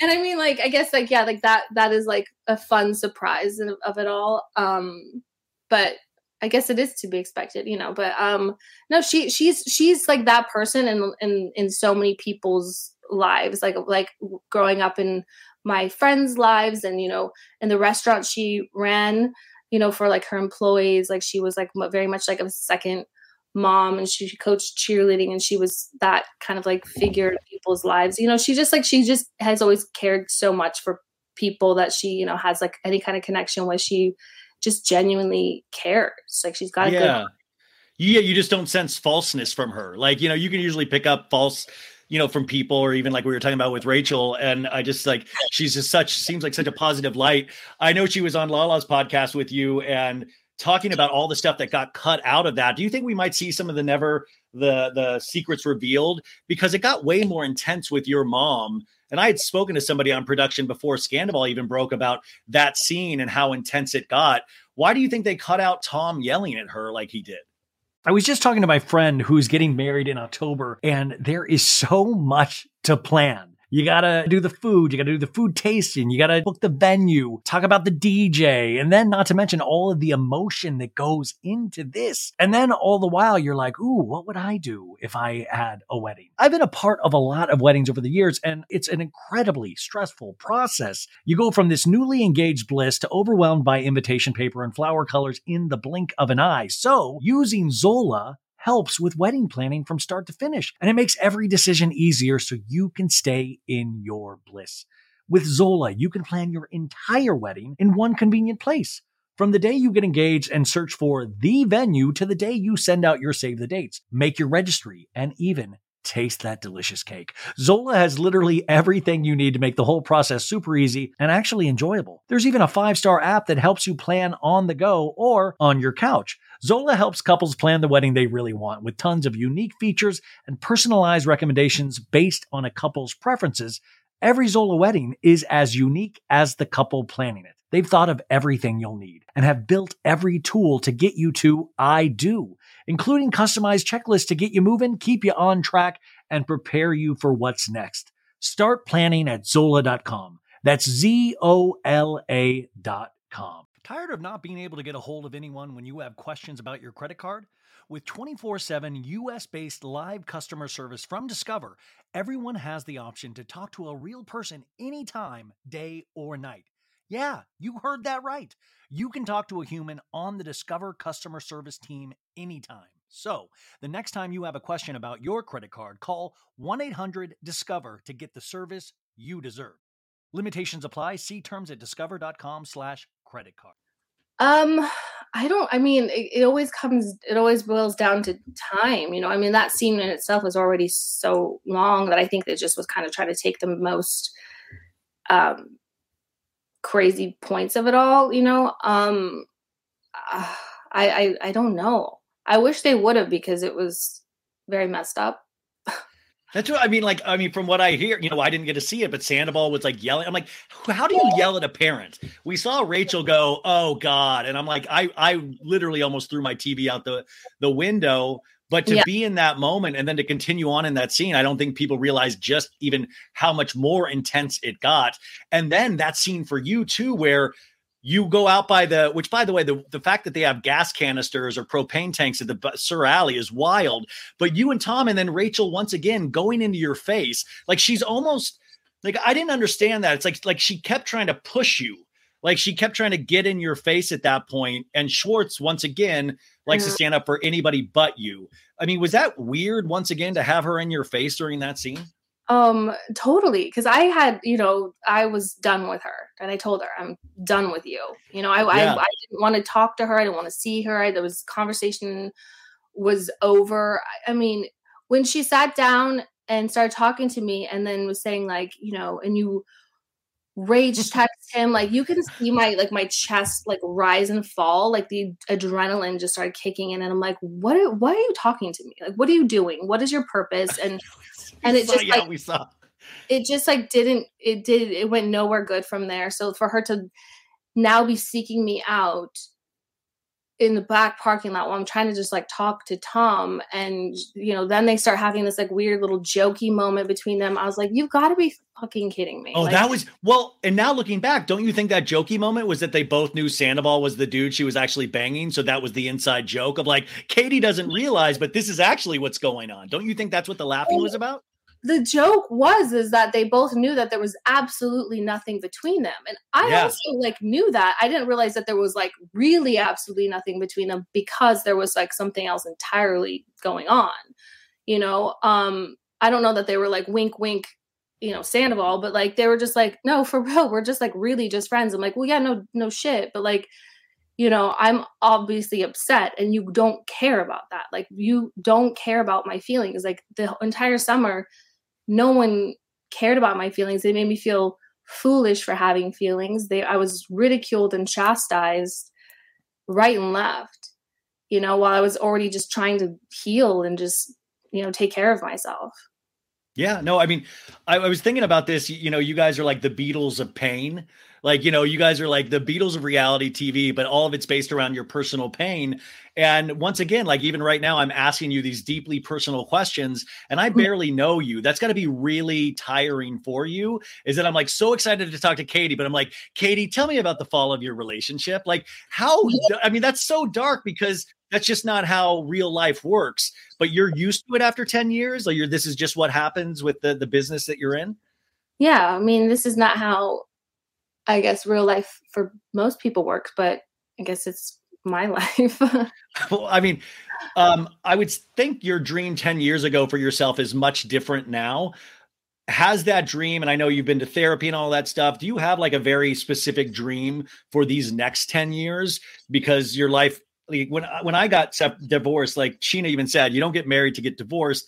And I mean, like, I guess, like, yeah, like that, that is like a fun surprise of, of it all. Um, but I guess it is to be expected, you know, but, um, no, she, she's, she's like that person in, in, in so many people's lives, like, like growing up in my friends' lives and, you know, in the restaurant she ran, you know, for like her employees, like she was like very much like a second mom, and she coached cheerleading, and she was that kind of like figure in people's lives. You know, she just like, she just has always cared so much for people that she, you know, has like any kind of connection with. She just genuinely cares. Like she's got a yeah. good. Yeah. You just don't sense falseness from her. Like, you know, you can usually pick up false, you know, from people, or even like we were talking about with Rachel. And I just like, she's just such, seems like such a positive light. I know she was on Lala's podcast with you and talking about all the stuff that got cut out of that. Do you think we might see some of the never the the secrets revealed? Because it got way more intense with your mom. And I had spoken to somebody on production before Scandal even broke about that scene and how intense it got. Why do you think they cut out Tom yelling at her like he did? I was just talking to my friend who's getting married in October, and there is so much to plan. You got to do the food. You got to do the food tasting. You got to book the venue, talk about the D J, and then not to mention all of the emotion that goes into this. And then all the while you're like, ooh, what would I do if I had a wedding? I've been a part of a lot of weddings over the years, and it's an incredibly stressful process. You go from this newly engaged bliss to overwhelmed by invitation paper and flower colors in the blink of an eye. So using Zola helps with wedding planning from start to finish, and it makes every decision easier so you can stay in your bliss. With Zola, you can plan your entire wedding in one convenient place. From the day you get engaged and search for the venue to the day you send out your save the dates, make your registry, and even taste that delicious cake. Zola has literally everything you need to make the whole process super easy and actually enjoyable. There's even a five-star app that helps you plan on the go or on your couch. Zola helps couples plan the wedding they really want with tons of unique features and personalized recommendations based on a couple's preferences. Every Zola wedding is as unique as the couple planning it. They've thought of everything you'll need and have built every tool to get you to I do, including customized checklists to get you moving, keep you on track, and prepare you for what's next. Start planning at Zola dot com. That's Z O L A dot com. Tired of not being able to get a hold of anyone when you have questions about your credit card? With twenty-four seven U S-based live customer service from Discover, everyone has the option to talk to a real person anytime, day or night. Yeah, you heard that right. You can talk to a human on the Discover customer service team anytime. So, the next time you have a question about your credit card, call one eight hundred discover to get the service you deserve. Limitations apply. See terms at discover.com slash credit card. Um, I don't, I mean, it, it always comes, it always boils down to time, you know, I mean, that scene in itself was already so long that I think they just was kind of trying to take the most, um, crazy points of it all, you know? Um, uh, I, I, I don't know. I wish they would have, because it was very messed up. That's what I mean. Like, I mean, from what I hear, you know, I didn't get to see it, but Sandoval was like yelling. I'm like, how do you yell at a parent? We saw Rachel go, oh God. And I'm like, I, I literally almost threw my T V out the, the window, but to Yeah. be in that moment and then to continue on in that scene, I don't think people realize just even how much more intense it got. And then that scene for you too, where you go out by the, which by the way, the, the fact that they have gas canisters or propane tanks at the Sur Alley is wild, but you and Tom and then Rachel, once again, going into your face, like she's almost like, I didn't understand that. It's like, like she kept trying to push you. Like she kept trying to get in your face at that point. And Schwartz, once again, likes Mhm. to stand up for anybody but you. I mean, was that weird once again to have her in your face during that scene? Um, totally. Cause I had, you know, I was done with her, and I told her, I'm done with you. You know, I, Yeah. I, I didn't want to talk to her. I didn't want to see her. I, there was conversation was over. I, I mean, when she sat down and started talking to me and then was saying like, you know, and you rage text him, like you can see my, like my chest, like rise and fall, like the adrenaline just started kicking in. And I'm like, what, are, why are you talking to me? Like, what are you doing? What is your purpose? And And it saw- just yeah, like we saw. it just like didn't it did it went nowhere good from there. So for her to now be seeking me out, in the back parking lot while I'm trying to just like talk to Tom. And, you know, then they start having this like weird little jokey moment between them. I was like, you've got to be fucking kidding me. Oh, like, that was, well, and now looking back, don't you think that jokey moment was that they both knew Sandoval was the dude she was actually banging? So that was the inside joke of like, Katie doesn't realize, but this is actually what's going on. Don't you think that's what the laughing was about? The joke was, is that they both knew that there was absolutely nothing between them. And I Yeah. also like knew that. I didn't realize that there was like really absolutely nothing between them because there was like something else entirely going on, you know? Um, I don't know that they were like wink, wink, you know, Sandoval, but like, they were just like, no, for real. We're just like really just friends. I'm like, well, yeah, no, no shit. But like, you know, I'm obviously upset and you don't care about that. Like you don't care about my feelings. Like the entire summer, no one cared about my feelings. They made me feel foolish for having feelings. They, I was ridiculed and chastised right and left, you know, while I was already just trying to heal and just, you know, take care of myself. Yeah, no, I mean, I, I was thinking about this, you know, you guys are like the Beatles of pain. Like, you know, you guys are like the Beatles of reality T V, but all of it's based around your personal pain. And once again, like even right now, I'm asking you these deeply personal questions and I barely know you. That's got to be really tiring for you, is that I'm like so excited to talk to Katie, but I'm like, Katie, tell me about the fall of your relationship. Like how, I mean, that's so dark because that's just not how real life works, but you're used to it after ten years. Like you're, this is just what happens with the, the business that you're in. Yeah. I mean, this is not how I guess real life for most people works, but I guess it's my life. Well, I mean, um, I would think your dream ten years ago for yourself is much different now. Has that dream, and I know you've been to therapy and all that stuff, do you have like a very specific dream for these next ten years? Because your life, like when, when I got sep- divorced, like Sheena even said, you don't get married to get divorced.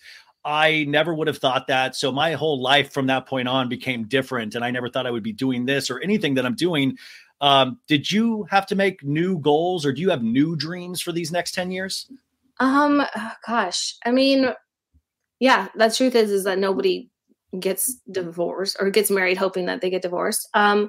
I never would have thought that. So my whole life from that point on became different. And I never thought I would be doing this or anything that I'm doing. Um, did you have to make new goals or do you have new dreams for these next ten years? Um, oh, gosh, I mean, yeah, the truth is, is that nobody gets divorced or gets married hoping that they get divorced. Um,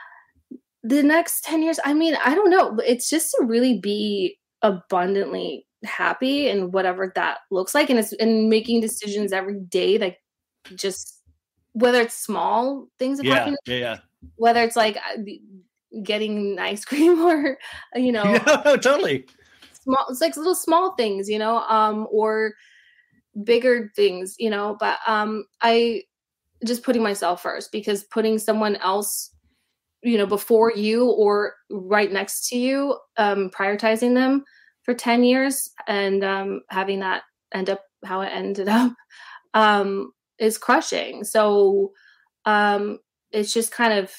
the next ten years, I mean, I don't know. It's just to really be abundantly happy and whatever that looks like. And it's and making decisions every day, like just whether it's small things of Yeah, happiness, yeah, yeah. whether it's like getting ice cream or, you know, no, no, totally. Small, it's like little small things, you know, um, or bigger things, you know, but um, I just putting myself first, because putting someone else, you know, before you or right next to you, um, prioritizing them for ten years and um, having that end up how it ended up um, is crushing. So um, it's just kind of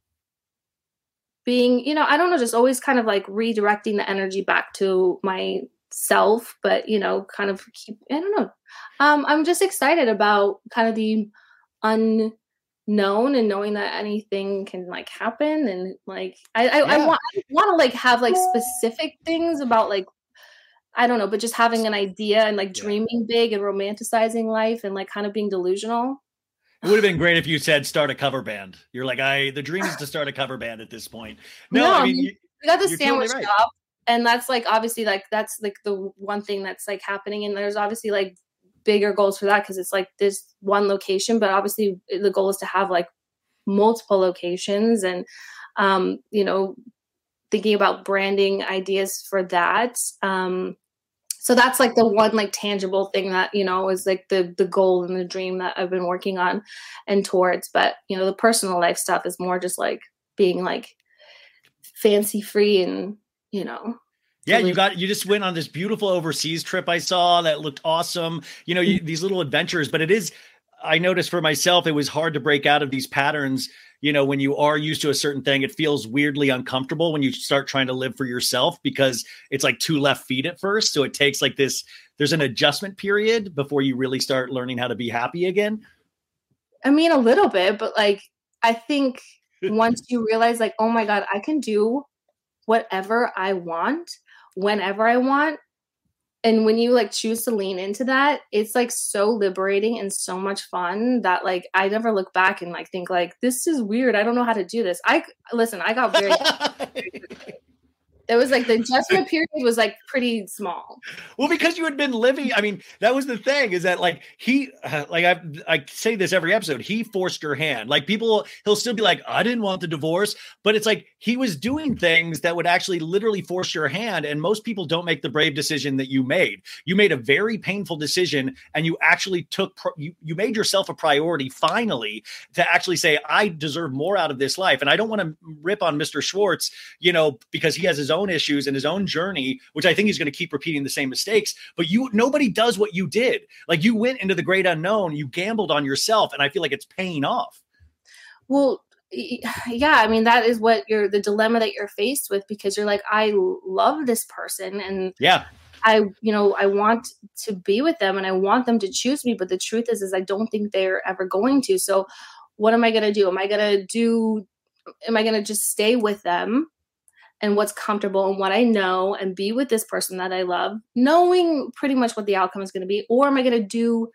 being, you know, I don't know, just always kind of like redirecting the energy back to myself, but, you know, kind of keep, I don't know. Um, I'm just excited about kind of the unknown and knowing that anything can like happen. And like, I, I, Yeah. I want, I want to like have like specific things about like, I don't know, but just having an idea and like Yeah. dreaming big and romanticizing life and like kind of being delusional. It would have been great if you said start a cover band. You're like, I, the dream is to start a cover band at this point. No, No, I I mean, mean, you, We got the you're sandwich totally right. shop, and that's like obviously like that's like the one thing that's like happening. And there's obviously like bigger goals for that because it's like this one location, but obviously the goal is to have like multiple locations and um, you know, thinking about branding ideas for that. Um, so that's like the one like tangible thing that, you know, is like the the goal and the dream that I've been working on and towards. But, you know, the personal life stuff is more just like being like fancy free and, you know. Yeah, you got you just went on this beautiful overseas trip I saw that looked awesome. You know, you, these little adventures, but it is, I noticed for myself, it was hard to break out of these patterns. You know, when you are used to a certain thing, it feels weirdly uncomfortable when you start trying to live for yourself because it's like two left feet at first. So it takes like this, there's an adjustment period before you really start learning how to be happy again. I mean, a little bit, but like, I think once you realize like, oh my God, I can do whatever I want, whenever I want. And when you like choose to lean into that, it's like so liberating and so much fun that like I never look back and like think like this is weird. I don't know how to do this. I listen, I got very It was like the adjustment period was like pretty small. Well, because you had been living, I mean, that was the thing is that like he, uh, like I, I say this every episode, he forced your hand. Like people, he'll still be like, I didn't want the divorce, but it's like he was doing things that would actually literally force your hand. And most people don't make the brave decision that you made. You made a very painful decision, and you actually took, pro- you, you made yourself a priority finally to actually say, I deserve more out of this life. And I don't want to rip on Mister Schwartz, you know, because he has his own issues and his own journey, which I think he's going to keep repeating the same mistakes. But you, nobody does what you did. Like you went into the great unknown, you gambled on yourself, and I feel like it's paying off. Well, yeah, I mean, that is what you're, the dilemma that you're faced with, because you're like, I love this person, and yeah, I, you know, I want to be with them, and I want them to choose me. But the truth is, is I don't think they're ever going to. So what am I going to do? Am I going to do, am I going to just stay with them and what's comfortable and what I know and be with this person that I love, knowing pretty much what the outcome is going to be? Or am I going to do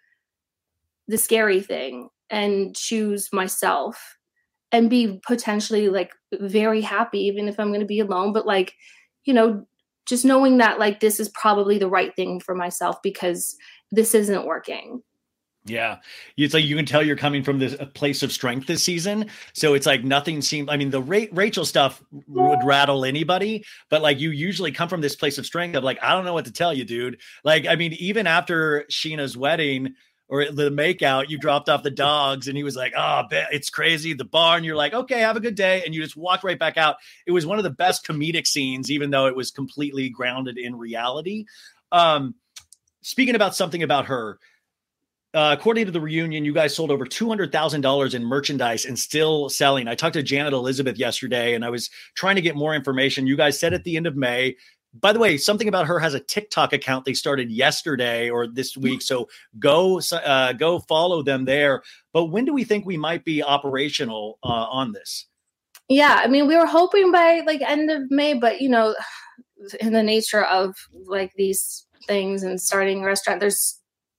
the scary thing and choose myself and be potentially like very happy, even if I'm going to be alone, but like, you know, just knowing that like, this is probably the right thing for myself because this isn't working. Yeah. It's like you can tell you're coming from this a place of strength this season. So it's like nothing seemed, I mean, the Ra- Rachel stuff would rattle anybody, but like you usually come from this place of strength of like, I don't know what to tell you, dude. Like, I mean, even after Sheena's wedding or the makeout, you dropped off the dogs and he was like, oh, it's crazy. The barn. You're like, okay, have a good day. And you just walked right back out. It was one of the best comedic scenes, even though it was completely grounded in reality. Um, speaking about something about her, Uh, according to the reunion, you guys sold over two hundred thousand dollars in merchandise and still selling. I talked to Janet Elizabeth yesterday and I was trying to get more information. You guys said at the end of May, by the way, something about her has a TikTok account they started yesterday or this week. So go, uh, go follow them there. But when do we think we might be operational uh, on this? Yeah. I mean, we were hoping by like end of May, but you know, in the nature of like these things and starting a restaurant, there's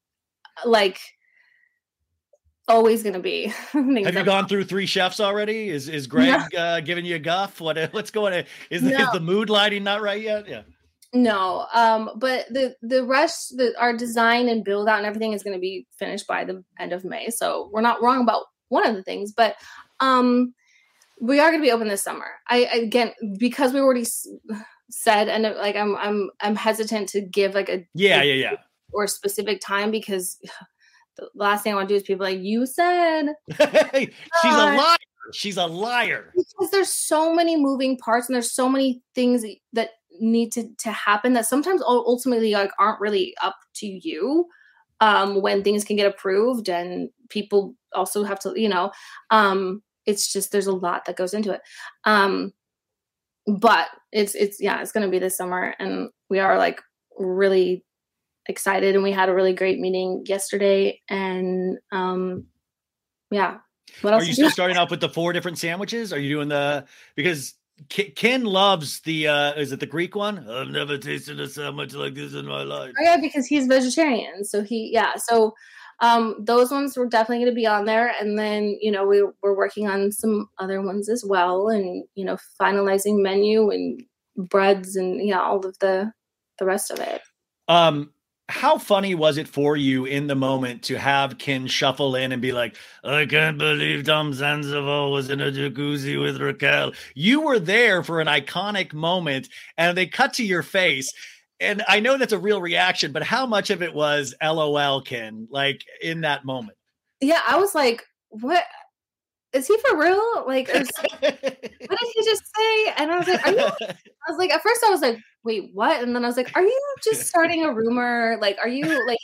like always going to be. Have you gone through three chefs already? Is is Greg no. uh, giving you a guff? What what's going on? Is, no. is the mood lighting not right yet? Yeah. No. Um, but the the rest, the our design and build out and everything is going to be finished by the end of May. So we're not wrong about one of the things, but um, we are going to be open this summer. I again because we already said, and like I'm I'm I'm hesitant to give like a yeah a, yeah yeah. or a specific time because the last thing I want to do is people like, you said she's uh, a liar. She's a liar. Because there's so many moving parts and there's so many things that need to, to happen that sometimes ultimately like aren't really up to you um, when things can get approved and people also have to, you know, um, it's just, there's a lot that goes into it. Um, but it's, it's, yeah, it's going to be this summer and we are like really excited and we had a really great meeting yesterday and um yeah what else are you still starting off with the four different sandwiches? Are you doing the because Ken loves the uh is it the Greek one? I've never tasted a sandwich like this in my life. Oh, yeah, because he's vegetarian, so he yeah so um those ones were definitely going to be on there, and then you know we we're working on some other ones as well, and you know finalizing menu and breads and yeah all of the the rest of it. um How funny was it for you in the moment to have Ken shuffle in and be like, I can't believe Tom Sandoval was in a jacuzzi with Raquel. You were there for an iconic moment and they cut to your face. And I know that's a real reaction, but how much of it was LOL, Ken, like in that moment? Yeah, I was like, what? Is he for real? Like, is, what did he just say? And I was like, are you? I was like, at first I was like, wait, what? And then I was like, are you just starting a rumor? Like, are you like?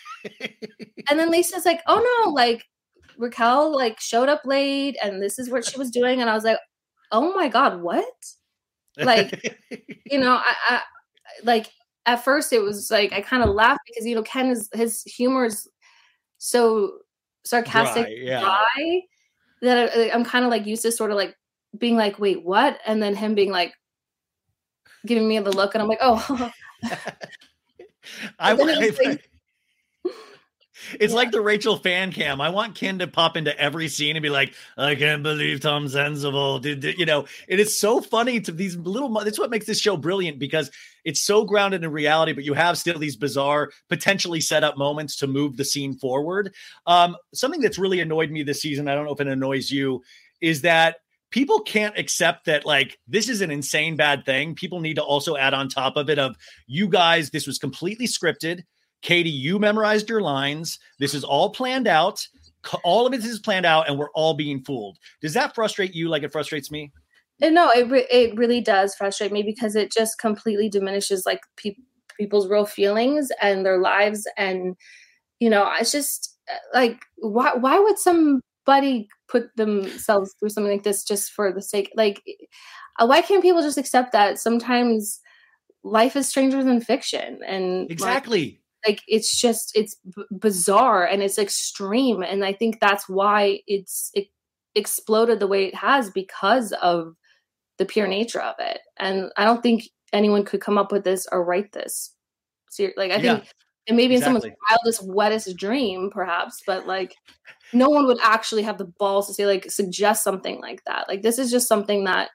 And then Lisa's like, oh no, like Raquel like showed up late, and this is what she was doing. And I was like, oh my god, what? Like, you know, I, I like at first it was like I kind of laughed because you know Ken is his humor is so sarcastic, dry, yeah. dry. That I, I'm kind of like used to sort of like being like, wait, what? And then him being like, giving me the look, and I'm like, oh. I, like, it's yeah. like the Rachel fan cam. I want Ken to pop into every scene and be like, I can't believe Tom Sensible did, did you know, it is so funny to these little, that's what makes this show brilliant, because it's so grounded in reality, but you have still these bizarre, potentially set up moments to move the scene forward. Um, something that's really annoyed me this season, I don't know if it annoys you, is that people can't accept that, like, this is an insane bad thing. People need to also add on top of it of, you guys, this was completely scripted. Katie, you memorized your lines. This is all planned out. All of it is planned out, and we're all being fooled. Does that frustrate you like it frustrates me? No, it re- it really does frustrate me, because it just completely diminishes like pe- people's real feelings and their lives. And, you know, it's just like, why, why would somebody put themselves through something like this just for the sake, like, why can't people just accept that sometimes life is stranger than fiction? And exactly. Like, like it's just, it's b- bizarre and it's extreme. And I think that's why it's it exploded the way it has, because of the pure nature of it. And I don't think anyone could come up with this or write this. So, like, I yeah, think, and maybe exactly. in someone's wildest, wettest dream, perhaps, but like, no one would actually have the balls to say, like, suggest something like that. Like, this is just something that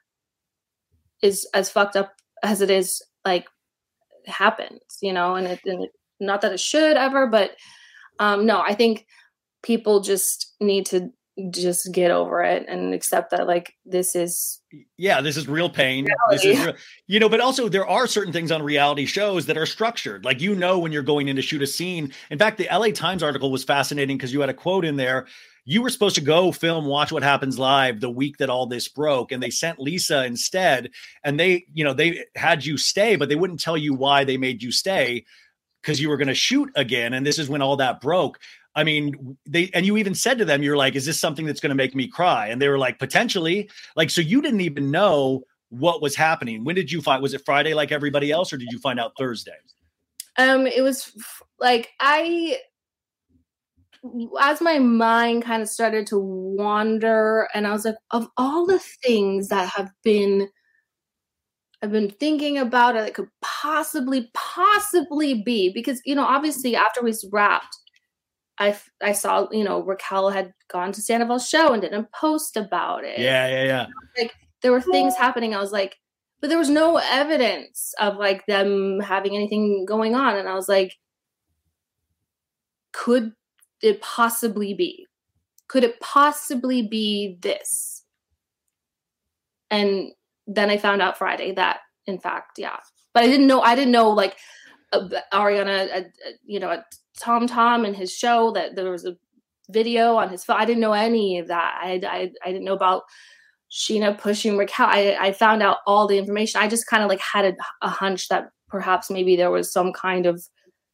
is as fucked up as it is, like, happens, you know, and it, and it not that it should ever, but um, no, I think people just need to just get over it and accept that, like, this is yeah this is real pain reality. This is real, you know, but also there are certain things on reality shows that are structured, like, you know, when you're going in to shoot a scene. In fact, the L A Times article was fascinating because you had a quote in there. You were supposed to go film Watch What Happens Live the week that all this broke, and they sent Lisa instead, and they, you know, they had you stay, but they wouldn't tell you why they made you stay, because you were going to shoot again, and this is when all that broke. I mean, they, and you even said to them, you're like, is this something that's going to make me cry? And they were like, potentially. Like, so you didn't even know what was happening. When did you find, was it Friday like everybody else, or did you find out Thursday? Um, it was like, I, as my mind kind of started to wander, and I was like, of all the things that have been, I've been thinking about it, it could possibly, possibly be, because, you know, obviously after we wrapped, I, I saw, you know, Raquel had gone to Sandoval's show and didn't post about it. Yeah, yeah, yeah. Like, there were things happening. I was like, but there was no evidence of, like, them having anything going on. And I was like, could it possibly be? Could it possibly be this? And then I found out Friday that, in fact, yeah. But I didn't know, I didn't know, like, uh, Ariana, uh, uh, you know, at Tom Tom and his show, that there was a video on his phone. I didn't know any of that. I, I, I didn't know about Sheena pushing Raquel. I, I found out all the information. I just kind of like had a, a hunch that perhaps maybe there was some kind of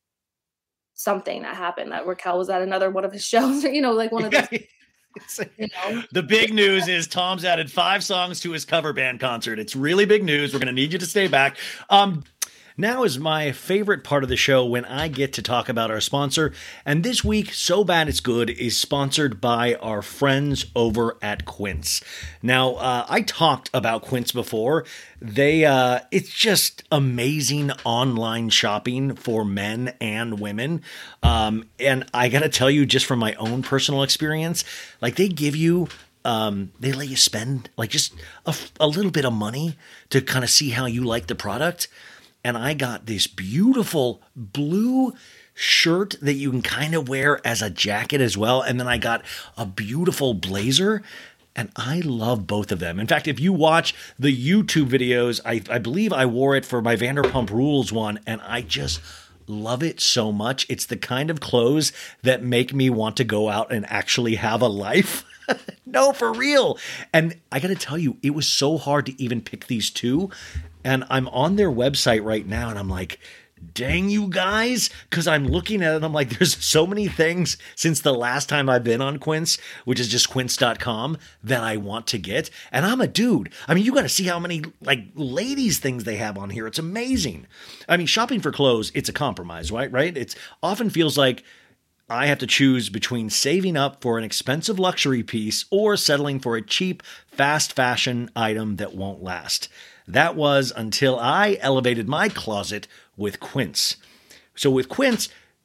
something that happened, that Raquel was at another one of his shows, or, you know, like one of those. You know? The big news is Tom's added five songs to his cover band concert. It's really big news. We're going to need you to stay back. Um, Now is my favorite part of the show, when I get to talk about our sponsor. And this week, So Bad It's Good is sponsored by our friends over at Quince. Now, uh, I talked about Quince before. They, uh, it's just amazing online shopping for men and women. Um, and I got to tell you, just from my own personal experience, like, they give you Um, they let you spend like just a, a little bit of money to kind of see how you like the product. And I got this beautiful blue shirt that you can kind of wear as a jacket as well. And then I got a beautiful blazer, and I love both of them. In fact, if you watch the YouTube videos, I, I believe I wore it for my Vanderpump Rules one, and I just love it so much. It's the kind of clothes that make me want to go out and actually have a life. No, for real. And I got to tell you, it was so hard to even pick these two. And I'm on their website right now, and I'm like, dang, you guys, because I'm looking at it and I'm like, there's so many things since the last time I've been on Quince, which is just quince dot com, that I want to get. And I'm a dude. I mean, you got to see how many like ladies things they have on here. It's amazing. I mean, shopping for clothes, it's a compromise, right? Right? It's often feels like I have to choose between saving up for an expensive luxury piece or settling for a cheap, fast fashion item that won't last. That was until I elevated my closet with Quince. So with Quince,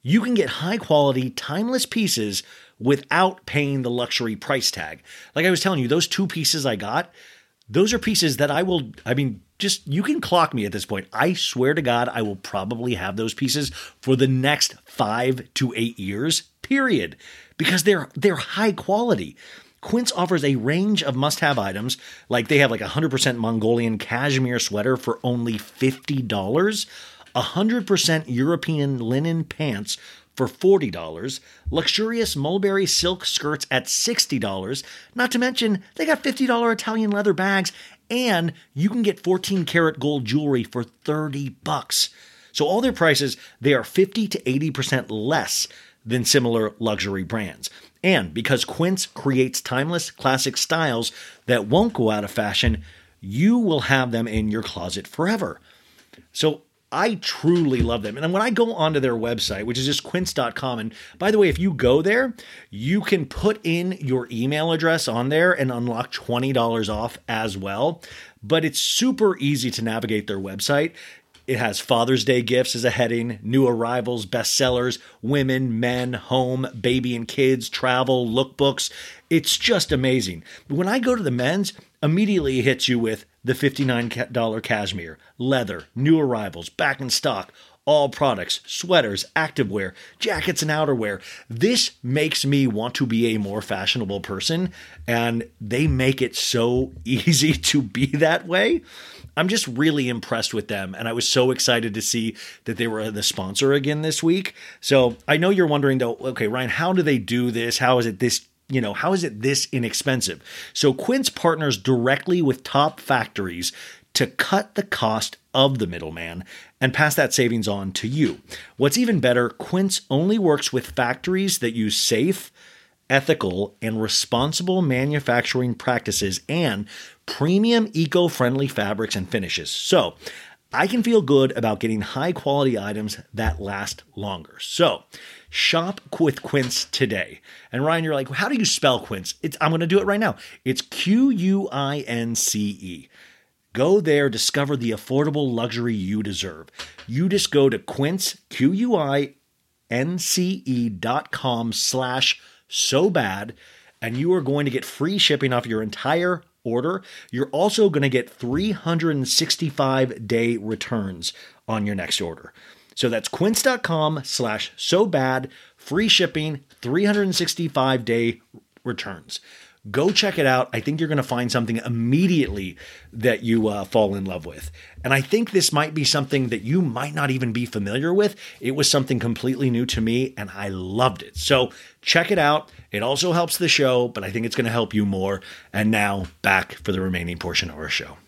you can get high quality, timeless pieces without paying the luxury price tag. Like I was telling you, those two pieces I got, those are pieces that I will, I mean, just, you can clock me at this point. I swear to God, I will probably have those pieces for the next five to eight years, period, because they're, they're high quality. Quince offers a range of must-have items, like they have like a one hundred percent Mongolian cashmere sweater for only fifty dollars, one hundred percent European linen pants for forty dollars, luxurious mulberry silk skirts at sixty dollars, not to mention they got fifty dollars Italian leather bags, and you can get fourteen karat gold jewelry for thirty bucks. So all their prices, they are fifty to eighty percent less than similar luxury brands. And because Quince creates timeless classic styles that won't go out of fashion, you will have them in your closet forever. So I truly love them. And when I go onto their website, which is just quince dot com, and by the way, if you go there, you can put in your email address on there and unlock twenty dollars off as well. But it's super easy to navigate their website. It has Father's Day gifts as a heading, new arrivals, bestsellers, women, men, home, baby and kids, travel, lookbooks. It's just amazing. When I go to the men's, immediately it hits you with the fifty-nine dollars cashmere, leather, new arrivals, back in stock, all products, sweaters, activewear, jackets, and outerwear. This makes me want to be a more fashionable person, and they make it so easy to be that way. I'm just really impressed with them, and I was so excited to see that they were the sponsor again this week. So I know you're wondering though, okay, Ryan, how do they do this? How is it this, you know, how is it this inexpensive? So Quince partners directly with top factories to cut the cost of the middleman and pass that savings on to you. What's even better, Quince only works with factories that use safe, ethical, and responsible manufacturing practices and premium eco-friendly fabrics and finishes. So I can feel good about getting high quality items that last longer. So shop with Quince today. And Ryan, you're like, how do you spell Quince? It's, I'm going to do it right now. It's Q U I N C E. Go there, discover the affordable luxury you deserve. You just go to Quince, Q U I N C E dot com slash so bad, and you are going to get free shipping off your entire order. You're also going to get three hundred sixty-five day returns on your next order. So that's quince dot com slash so bad, free shipping, three hundred sixty-five day returns. Go check it out. I think you're going to find something immediately that you uh, fall in love with. And I think this might be something that you might not even be familiar with. It was something completely new to me, and I loved it. So check it out. It also helps the show, but I think it's going to help you more. And now back for the remaining portion of our show.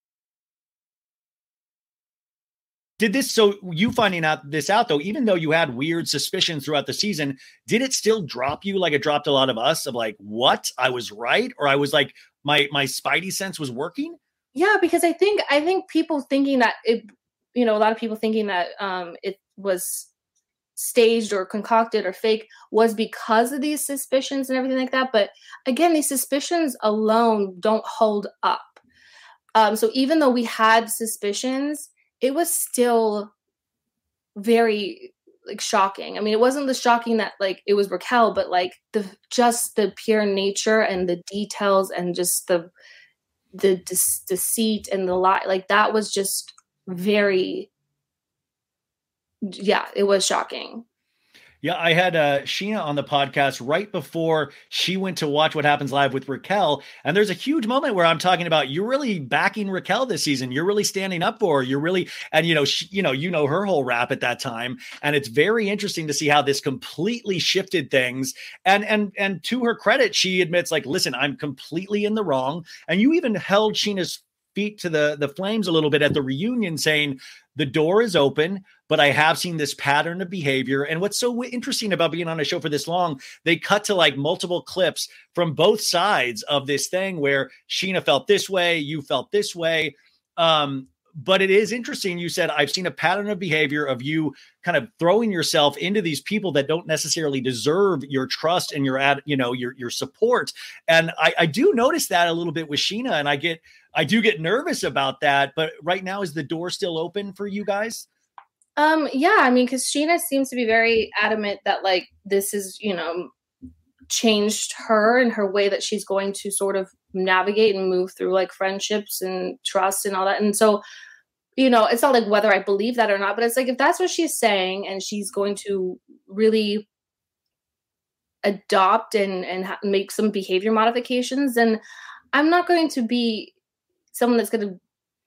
Did this, so you finding out this out though, even though you had weird suspicions throughout the season, did it still drop you like it dropped a lot of us of like, what? I was right? Or I was like, my, my spidey sense was working? Yeah, because I think, I think people thinking that it, you know, a lot of people thinking that um, it was staged or concocted or fake was because of these suspicions and everything like that. But again, these suspicions alone don't hold up. Um, so even though we had suspicions, it was still very like shocking. I mean, it wasn't the shocking that like it was Raquel, but like the just the pure nature and the details and just the the de- deceit and the lie. Like that was just very, yeah, it was shocking. Yeah, I had uh, Sheena on the podcast right before she went to watch What Happens Live with Raquel. And there's a huge moment where I'm talking about, you're really backing Raquel this season. You're really standing up for her. You're really, and you know, she, you know, you know her whole rap at that time. And it's very interesting to see how this completely shifted things. And, and, and to her credit, she admits like, listen, I'm completely in the wrong. And you even held Sheena's feet to the, the flames a little bit at the reunion saying, the door is open, but I have seen this pattern of behavior. And what's so interesting about being on a show for this long, they cut to like multiple clips from both sides of this thing where Sheena felt this way, you felt this way. Um, but it is interesting. You said, I've seen a pattern of behavior of you kind of throwing yourself into these people that don't necessarily deserve your trust and your ad, you know, your, your support. And I, I do notice that a little bit with Sheena, and I get, I do get nervous about that. But right now, is the door still open for you guys? Um, yeah, I mean, because Scheana seems to be very adamant that like this is, you know, changed her and her way that she's going to sort of navigate and move through like friendships and trust and all that. And so, you know, it's not like whether I believe that or not, but it's like if that's what she's saying and she's going to really adopt and and ha- make some behavior modifications, then I'm not going to be someone that's going to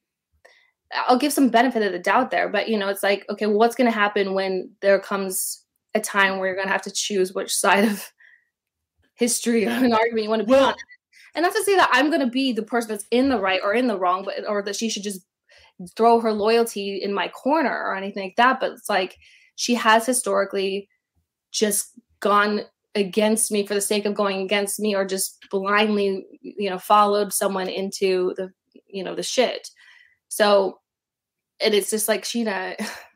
I'll give some benefit of the doubt there, but you know, it's like, okay, well, what's going to happen when there comes a time where you're going to have to choose which side of history or an argument you want to be Well, on? And not to say that I'm going to be the person that's in the right or in the wrong, but or that she should just throw her loyalty in my corner or anything like that. But it's like she has historically just gone against me for the sake of going against me, or just blindly, you know, followed someone into the, you know, the shit. So, and it's just like Scheana.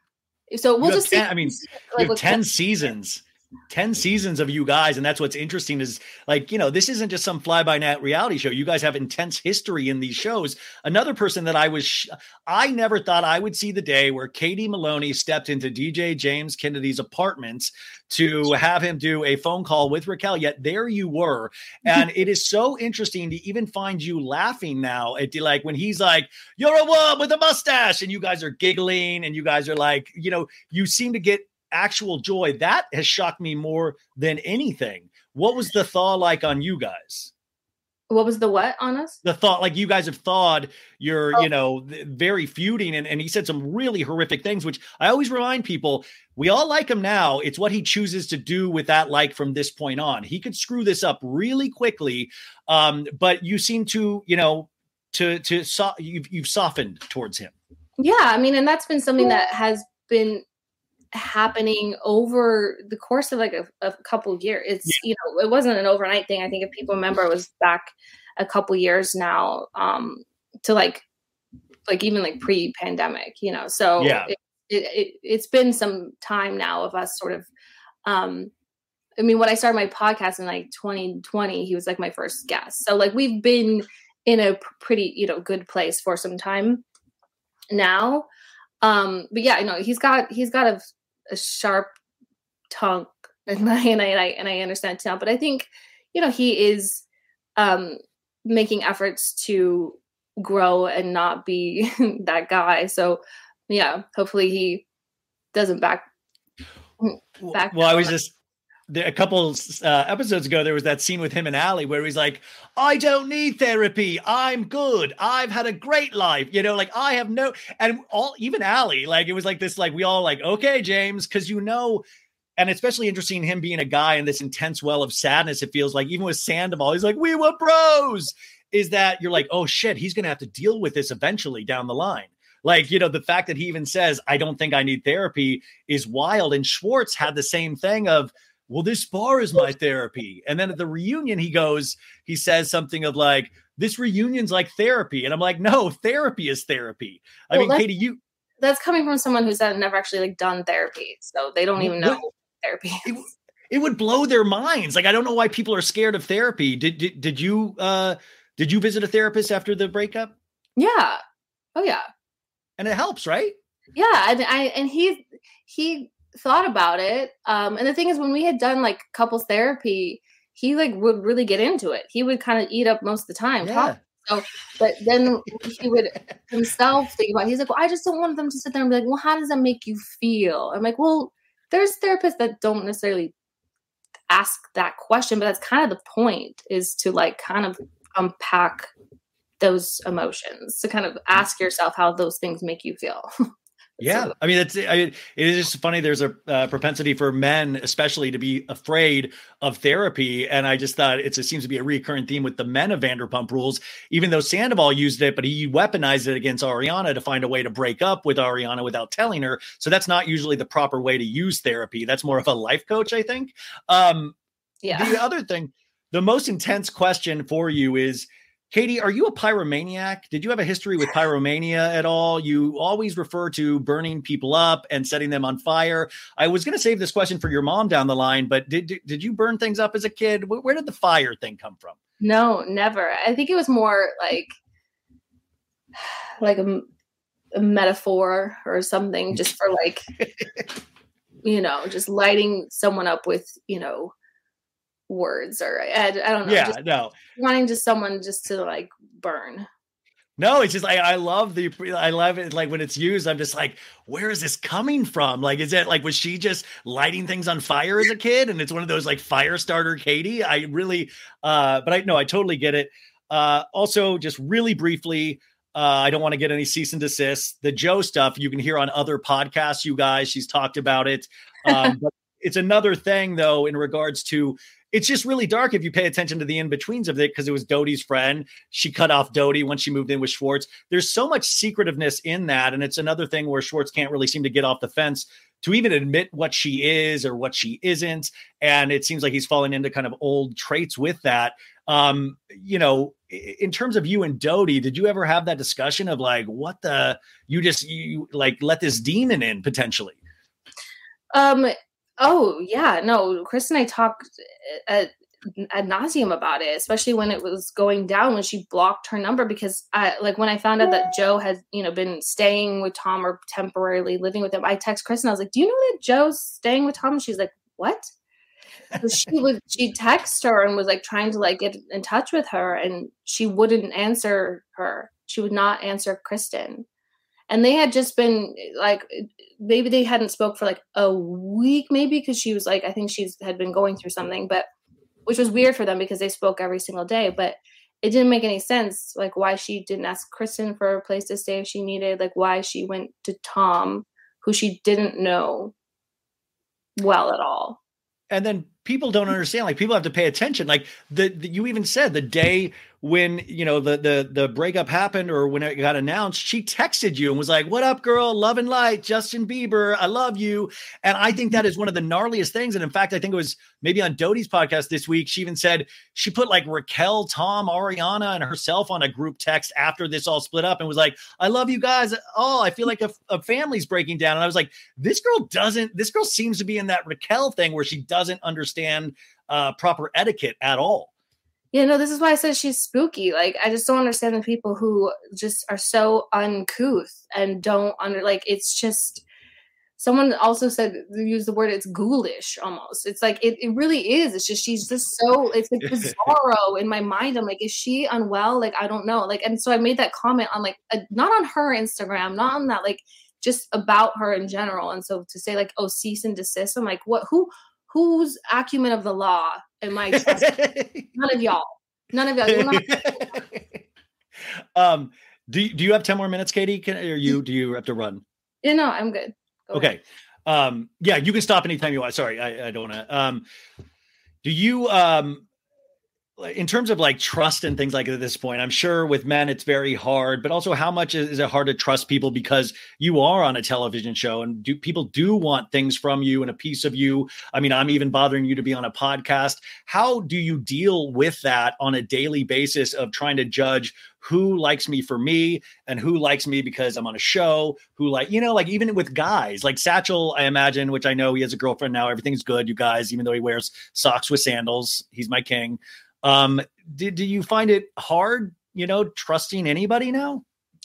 So we'll you have just ten, see. I mean, Like, you have with- ten seasons. ten seasons of you guys, and that's what's interesting is like, you know, this isn't just some fly-by-night reality show. You guys have intense history in these shows. Another person that I was sh- I never thought I would see the day where Katie Maloney stepped into D J James Kennedy's apartments to have him do a phone call with Raquel, yet there you were. And it is so interesting to even find you laughing now at the, like when he's like, you're a woman with a mustache, and you guys are giggling and you guys are like, you know, you seem to get actual joy. That has shocked me more than anything. What was the thaw like on you guys? What was the what on us? The thought, like you guys have thawed, you're, Oh. you know, very feuding. And, and he said some really horrific things, which I always remind people, we all like him now. It's what he chooses to do with that like from this point on. He could screw this up really quickly. Um, but you seem to, you know, to, to, so, you've, you've softened towards him. Yeah, I mean, and that's been something that has been happening over the course of like a, a couple years. It's, yeah. you know, it wasn't an overnight thing. I think if people remember, it was back a couple years now, um, to like, like even like pre-pandemic, you know, so yeah. it, it, it, it's been some time now of us sort of, um, I mean, when I started my podcast in like twenty twenty, he was like my first guest. So like, we've been in a pretty, you know, good place for some time now. Um, but yeah, you know, he's got, he's got a, a sharp tongue, and I, and I, and I, and I understand now, but I think, you know, he is, um, making efforts to grow and not be that guy. So yeah, hopefully he doesn't back, back. Well, I was just, there, a couple uh, episodes ago, there was that scene with him and Allie where he's like, I don't need therapy. I'm good. I've had a great life. You know, like I have no, and all, even Allie, like it was like this, like we all like, okay, James, because you know, and especially interesting him being a guy in this intense well of sadness. It feels like even with Sandoval, he's like, we were bros. Is that you're like, oh shit, he's going to have to deal with this eventually down the line. Like, you know, the fact that he even says, I don't think I need therapy is wild. And Schwartz had the same thing of, well, this bar is my therapy. And then at the reunion, he goes, he says something of like, this reunion's like therapy. And I'm like, no, therapy is therapy. I well, mean, Katie, you. That's coming from someone who's never actually like done therapy. So they don't even know what therapy is. It, it would blow their minds. Like, I don't know why people are scared of therapy. Did, did, did you, uh, did you visit a therapist after the breakup? Yeah. Oh yeah. And it helps, right? Yeah. And I, and he, he, thought about it. Um, and the thing is, when we had done like couples therapy, he like would really get into it. He would kind of eat up most of the time. Yeah. So, but then he would himself think about it. He's like, well, I just don't want them to sit there and be like, well, how does that make you feel? I'm like, well, there's therapists that don't necessarily ask that question, but that's kind of the point, is to like kind of unpack those emotions, to kind of ask yourself how those things make you feel. Yeah. I mean, it's, I mean, it is just funny. There's a uh, propensity for men, especially, to be afraid of therapy. And I just thought it's, it seems to be a recurring theme with the men of Vanderpump Rules, even though Sandoval used it, but he weaponized it against Ariana to find a way to break up with Ariana without telling her. So that's not usually the proper way to use therapy. That's more of a life coach, I think. Um, yeah. The other thing, the most intense question for you is, Katie, are you a pyromaniac? Did you have a history with pyromania at all? You always refer to burning people up and setting them on fire. I was going to save this question for your mom down the line, but did, did did you burn things up as a kid? Where did the fire thing come from? No, never. I think it was more like, like, um, a metaphor or something just for like, you know, just lighting someone up with, you know, words or I, I don't know. Yeah, just no. wanting just someone just to like burn. No, it's just I, I love the I love it like when it's used. I'm just like, where is this coming from? Like, is it like was she just lighting things on fire as a kid? And it's one of those like fire starter Katie. I really, uh, but I no, I totally get it. Uh, also, just really briefly, uh, I don't want to get any cease and desist. The Joe stuff you can hear on other podcasts. You guys, she's talked about it. Um, but it's another thing though in regards to. It's just really dark if you pay attention to the in-betweens of it because it was Dodie's friend. She cut off Dodie when she moved in with Schwartz. There's so much secretiveness in that. And it's another thing where Schwartz can't really seem to get off the fence to even admit what she is or what she isn't. And it seems like he's falling into kind of old traits with that. Um, you know, in terms of you and Dodie, did you ever have that discussion of like, what the, you just, you like let this demon in potentially? Um, Oh yeah, no, Chris and I talked at, ad nauseum about it, especially when it was going down when she blocked her number because I like when I found out that Joe had, you know, been staying with Tom or temporarily living with him, I text Chris and I was like, do you know that Joe's staying with Tom? And she's like, what? So she would, she text her and was like trying to like get in touch with her and she wouldn't answer her. She would not answer Kristen. And they had just been like, maybe they hadn't spoke for like a week, maybe because she was like, I think she's had been going through something, but which was weird for them because they spoke every single day. But it didn't make any sense, like why she didn't ask Kristen for a place to stay if she needed, like why she went to Tom, who she didn't know well at all. And then people don't understand, like people have to pay attention. Like the, the you even said the day when, you know, the, the, the breakup happened or when it got announced, she texted you and was like, what up, girl? Love and light, Justin Bieber. I love you. And I think that is one of the gnarliest things. And in fact, I think it was maybe on Dodie's podcast this week. She even said she put like Raquel, Tom, Ariana, and herself on a group text after this all split up and was like, I love you guys. Oh, I feel like a, a family's breaking down. And I was like, this girl doesn't, this girl seems to be in that Raquel thing where she doesn't understand uh, proper etiquette at all. Yeah, no, this is why I said she's spooky. Like, I just don't understand the people who just are so uncouth and don't under, like, it's just, someone also said, use the word, it's ghoulish almost. It's like, it, it really is. It's just, she's just so, it's like bizarro in my mind. I'm like, is she unwell? Like, I don't know. Like, and so I made that comment on like, a, not on her Instagram, not on that, like, just about her in general. And so to say like, oh, cease and desist, I'm like, what, who, whose acumen of the law am I trusting? None of y'all. None of y'all. You know um, do, do you have ten more minutes, Katie? Can, or you, do you have to run? Yeah, no, I'm good. Go okay. Ahead. Um, yeah, you can stop anytime you want. Sorry, I, I don't want to. Um, do you, um, in terms of like trust and things like at this point, I'm sure with men it's very hard, but also how much is, is it hard to trust people because you are on a television show and do people do want things from you and a piece of you? I mean, I'm even bothering you to be on a podcast. How do you deal with that on a daily basis of trying to judge who likes me for me and who likes me because I'm on a show, who like, you know, like even with guys like Satchel, I imagine, which I know he has a girlfriend now. Everything's good, you guys, even though he wears socks with sandals, he's my king. Um, do, do you find it hard, you know, trusting anybody now?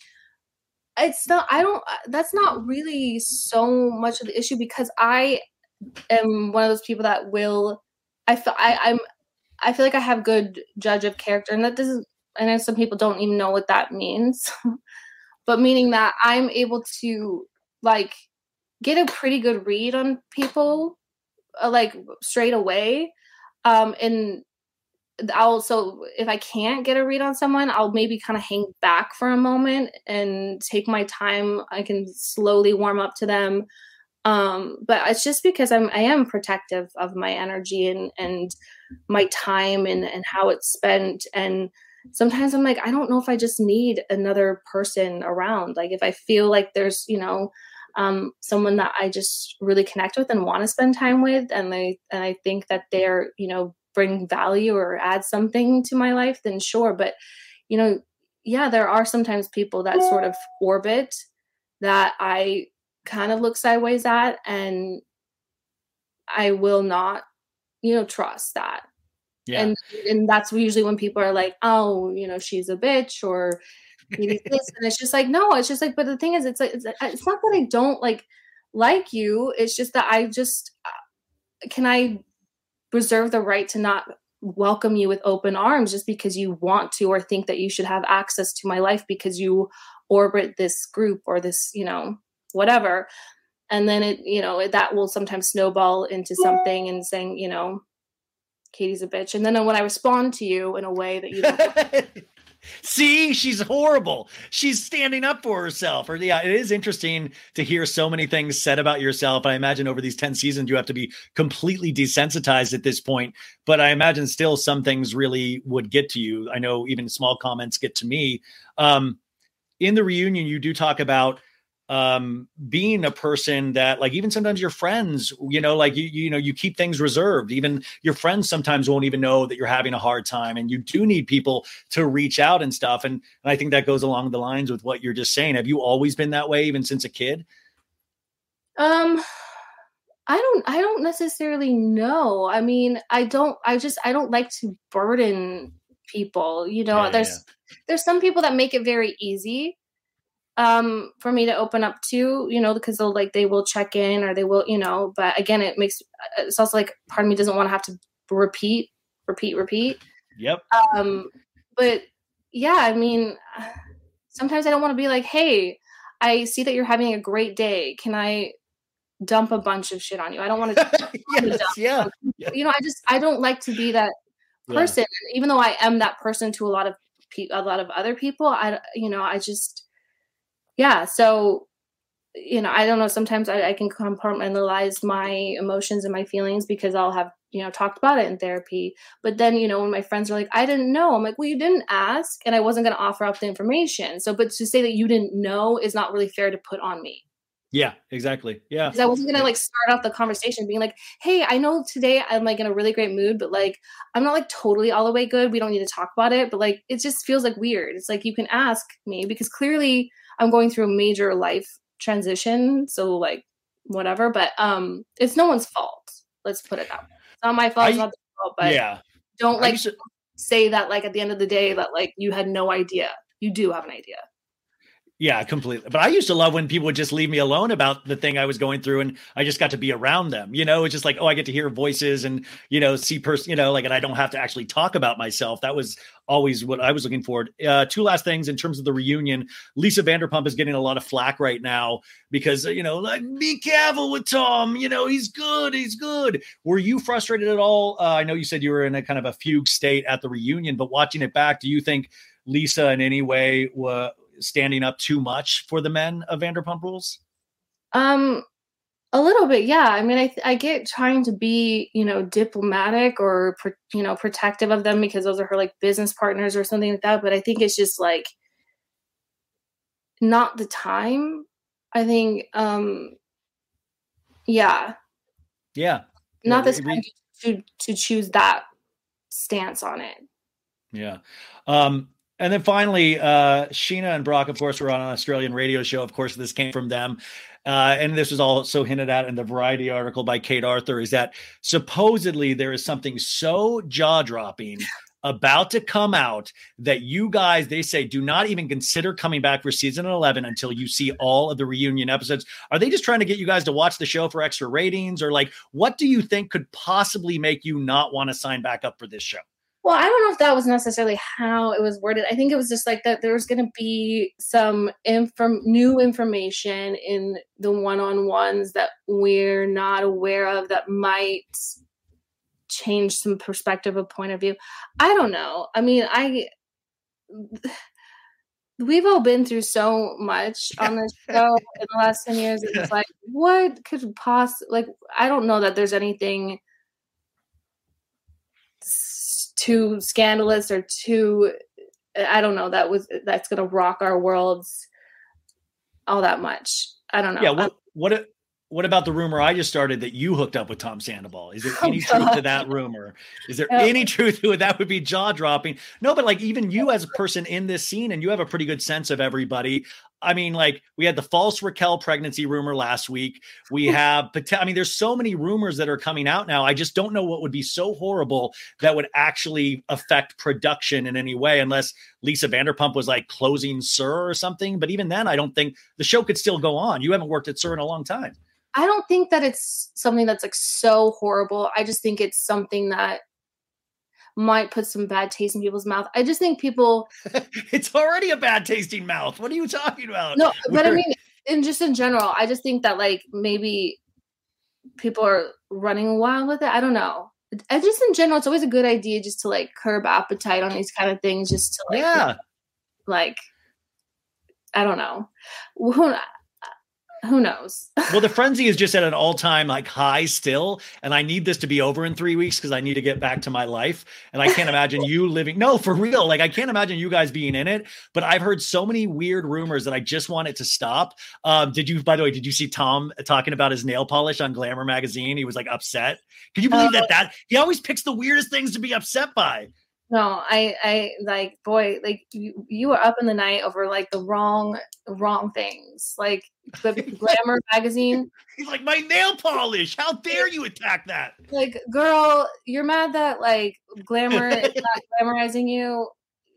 It's not, I don't, that's not really so much of the issue because I am one of those people that will, I feel, I, I'm, I feel like I have good judge of character and that doesn't, I know some people don't even know what that means, but meaning that I'm able to like get a pretty good read on people, uh, like straight away. Um, and I'll, so if I can't get a read on someone, I'll maybe kind of hang back for a moment and take my time. I can slowly warm up to them. Um, but it's just because I'm, I am protective of my energy and, and my time and, and how it's spent. And sometimes I'm like, I don't know if I just need another person around. Like if I feel like there's, you know, um, someone that I just really connect with and want to spend time with. And they, and I think that they're, you know, bring value or add something to my life, then sure. But, you know, yeah, there are sometimes people that sort of orbit that I kind of look sideways at, and I will not, you know, trust that. Yeah. And and that's usually when people are like, oh, you know, she's a bitch, or, Katie's this. And it's just like, no, it's just like, but the thing is, it's like, it's, it's not that I don't like, like you. It's just that I just, uh, can I reserve the right to not welcome you with open arms just because you want to, or think that you should have access to my life because you orbit this group or this, you know, whatever. And then it, you know, that will sometimes snowball into something and saying, you know, Katie's a bitch. And then when I respond to you in a way that you don't see, she's horrible. She's standing up for herself. Or yeah, it is interesting to hear so many things said about yourself. I imagine over these ten seasons, you have to be completely desensitized at this point. But I imagine still some things really would get to you. I know even small comments get to me. Um, in the reunion, you do talk about um, being a person that, like, even sometimes your friends, you know, like you, you know, you keep things reserved. Even your friends sometimes won't even know that you're having a hard time, and you do need people to reach out and stuff. And, and I think that goes along the lines with what you're just saying. Have you always been that way, even since a kid? Um, I don't, I don't necessarily know. I mean, I don't, I just, I don't like to burden people, you know, Yeah, there's, yeah. there's some people that make it very easy um, for me to open up to, you know, because they'll like, they will check in or they will, you know, but again, it makes, it's also like part of me doesn't want to have to repeat, repeat, repeat. Yep. Um, but yeah, I mean, sometimes I don't want to be like, hey, I see that you're having a great day. Can I dump a bunch of shit on you? I don't want to, yes, yeah. you know, I just, I don't like to be that person, yeah. Even though I am that person to a lot of pe- a lot of other people. I, you know, I just, yeah. So, you know, I don't know. Sometimes I, I can compartmentalize my emotions and my feelings because I'll have, you know, talked about it in therapy. But then, you know, when my friends are like, I didn't know, I'm like, well, you didn't ask, and I wasn't going to offer up the information. So, but to say that you didn't know is not really fair to put on me. Yeah, exactly. Yeah. Because I wasn't going to like start off the conversation being like, hey, I know today I'm like in a really great mood, but like, I'm not like totally all the way good. We don't need to talk about it. But like, it just feels like weird. It's like, you can ask me because clearly I'm going through a major life transition. So like, whatever, but um, it's no one's fault. Let's put it that way. It's not my fault. I, it's not their fault, but yeah. don't like to- say that like at the end of the day that like you had no idea. You do have an idea. Yeah, completely. But I used to love when people would just leave me alone about the thing I was going through, and I just got to be around them. You know, it's just like, oh, I get to hear voices and, you know, see person, you know, like, and I don't have to actually talk about myself. That was always what I was looking for. Uh, two last things in terms of the reunion. Lisa Vanderpump is getting a lot of flack right now because, you know, like, be careful with Tom. You know, he's good. He's good. Were you frustrated at all? Uh, I know you said you were in a kind of a fugue state at the reunion, but watching it back, do you think Lisa in any way was standing up too much for the men of Vanderpump Rules? Um, a little bit, yeah. I mean, I I get trying to be, you know, diplomatic or you know, protective of them because those are her like business partners or something like that. But I think it's just like not the time. I think, um, yeah, yeah, not yeah, the time to to choose that stance on it. Yeah. Um, And then finally, uh, Sheena and Brock, of course, were on an Australian radio show. Of course, this came from them. Uh, and this was also hinted at in the Variety article by Kate Arthur, is that supposedly there is something so jaw-dropping about to come out that you guys, they say, do not even consider coming back for season eleven until you see all of the reunion episodes. Are they just trying to get you guys to watch the show for extra ratings? Or like, what do you think could possibly make you not want to sign back up for this show? Well, I don't know if that was necessarily how it was worded. I think it was just like that there was going to be some inform- new information in the one-on-ones that we're not aware of that might change some perspective or point of view. I don't know. I mean, I we've all been through so much on this show in the last ten years. It's like, what could possibly, like, I don't know that there's anything too scandalous or too, I don't know, that was that's gonna rock our worlds all that much. I don't know. Yeah. What what what about the rumor I just started that you hooked up with Tom Sandoval? Is there Oh, any God. truth to that rumor? Is there No. any truth to it? That would be jaw dropping. No, but like even you as a person in this scene, and you have a pretty good sense of everybody. I mean, like we had the false Raquel pregnancy rumor last week. We have, I mean, there's so many rumors that are coming out now. I just don't know what would be so horrible that would actually affect production in any way, unless Lisa Vanderpump was like closing S U R or something. But even then, I don't think the show could still go on. You haven't worked at S U R in a long time. I don't think that it's something that's like so horrible. I just think it's something that might put some bad taste in people's mouth. I just think people it's already a bad tasting mouth. What are you talking about? No, but We're... I mean, in just in general, I just think that like maybe people are running wild with it. I don't know. I just in general, it's always a good idea just to like curb appetite on these kind of things, just to like, yeah, like I don't know. Who, who knows? Well, the frenzy is just at an all-time like high still, and I need this to be over in three weeks because I need to get back to my life. And I can't imagine you living. No, for real. Like I can't imagine you guys being in it. But I've heard so many weird rumors that I just want it to stop. Um, did you, by the way, did you see Tom talking about his nail polish on Glamour magazine? He was like upset. Can you believe uh, that? That he always picks the weirdest things to be upset by. No, I, I like, boy, like you, you were up in the night over like the wrong, wrong things. Like the Glamour magazine. He's like, my nail polish. How dare you attack that? Like, girl, you're mad that like Glamour is not glamorizing you.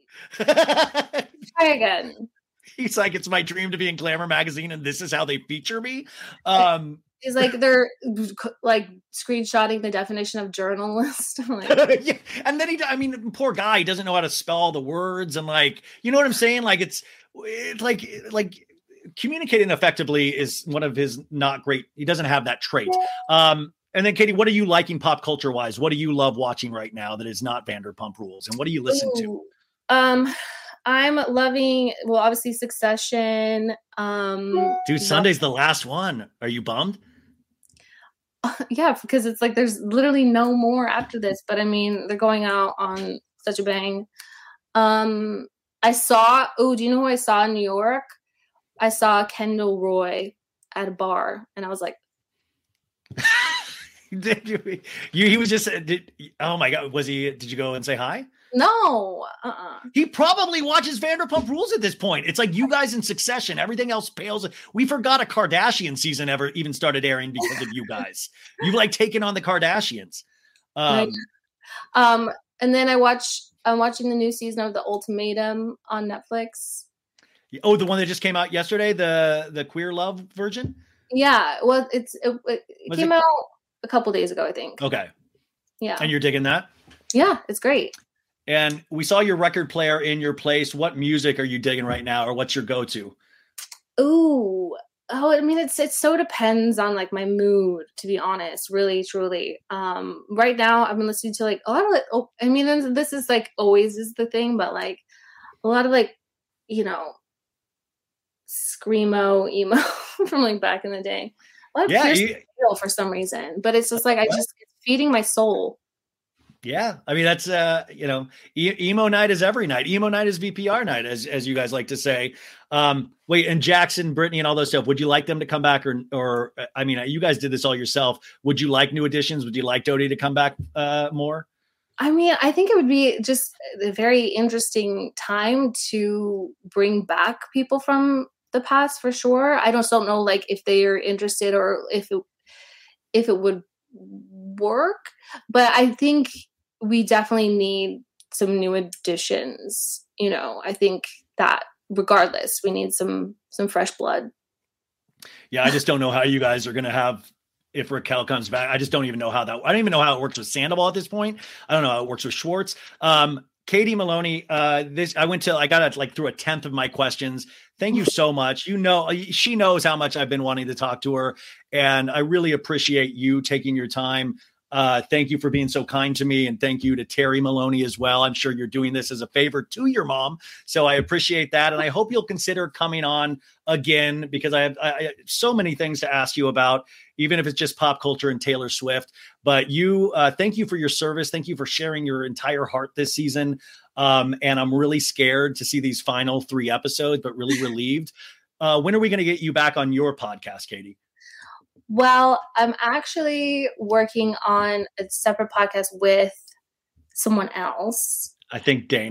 Try again. He's like, it's my dream to be in Glamour magazine, and this is how they feature me. Um, He's like they're like screenshotting the definition of journalist. Like, yeah. And then he, I mean, poor guy, he doesn't know how to spell all the words, and like, you know what I'm saying? Like it's, it's like, like communicating effectively is one of his not great. He doesn't have that trait. Um, and then Katie, what are you liking pop culture wise? What do you love watching right now that is not Vanderpump Rules? And what do you listen Ooh. to? Um, I'm loving, well, obviously Succession. Um, Dude, Sunday's the last one. Are you bummed? Yeah, because it's like there's literally no more after this. But I mean, they're going out on such a bang. Um, I saw. Oh, do you know who I saw in New York? I saw Kendall Roy at a bar, and I was like, "Did you? You? He was just. Did, oh my God! Was he? Did you go and say hi? No. Uh-uh. He probably watches Vanderpump Rules at this point. It's like you guys in Succession. Everything else pales. We forgot a Kardashian season ever even started airing because of you guys. You've like taken on the Kardashians. Um, um, and then I watch. I'm watching the new season of The Ultimatum on Netflix. Oh, the one that just came out yesterday, the the Queer Love version. Yeah, well, it's it, it came it? out a couple days ago, I think. Okay. Yeah. And you're digging that? Yeah, it's great. And we saw your record player in your place. What music are you digging right now, or what's your go-to? Ooh, oh, I mean, it's it so depends on like my mood, to be honest. Really, truly. Um, right now, I've been listening to like a lot of like. Oh, I mean, this is like always is the thing, but like a lot of like, you know, screamo emo from like back in the day. A lot of yeah, Pierce you, for some reason, but it's just like I just it's feeding my soul. Yeah, I mean that's uh you know e- emo night is every night. Emo night is V P R night, as as you guys like to say. Um, wait, and Jackson, Brittany, and all those stuff. Would you like them to come back, or or I mean, you guys did this all yourself. Would you like new additions? Would you like Dodie to come back uh, more? I mean, I think it would be just a very interesting time to bring back people from the past for sure. I just don't know like if they are interested or if it if it would work, but I think we definitely need some new additions. You know, I think that regardless, we need some some fresh blood. Yeah, I just don't know how you guys are going to have if Raquel comes back. I just don't even know how that. I don't even know how it works with Sandoval at this point. I don't know how it works with Schwartz. Um, Katie Maloney, uh, this I went to. I got like through a tenth of my questions. Thank you so much. You know, she knows how much I've been wanting to talk to her, and I really appreciate you taking your time. Uh, thank you for being so kind to me, and thank you to Terry Maloney as well. I'm sure you're doing this as a favor to your mom, so I appreciate that, and I hope you'll consider coming on again because I have, I, I have so many things to ask you about, even if it's just pop culture and Taylor Swift. But you, uh, thank you for your service. Thank you for sharing your entire heart this season. Um, and I'm really scared to see these final three episodes, but really relieved. Uh, when are we going to get you back on your podcast, Katie? Well, I'm actually working on a separate podcast with someone else. I think Dana.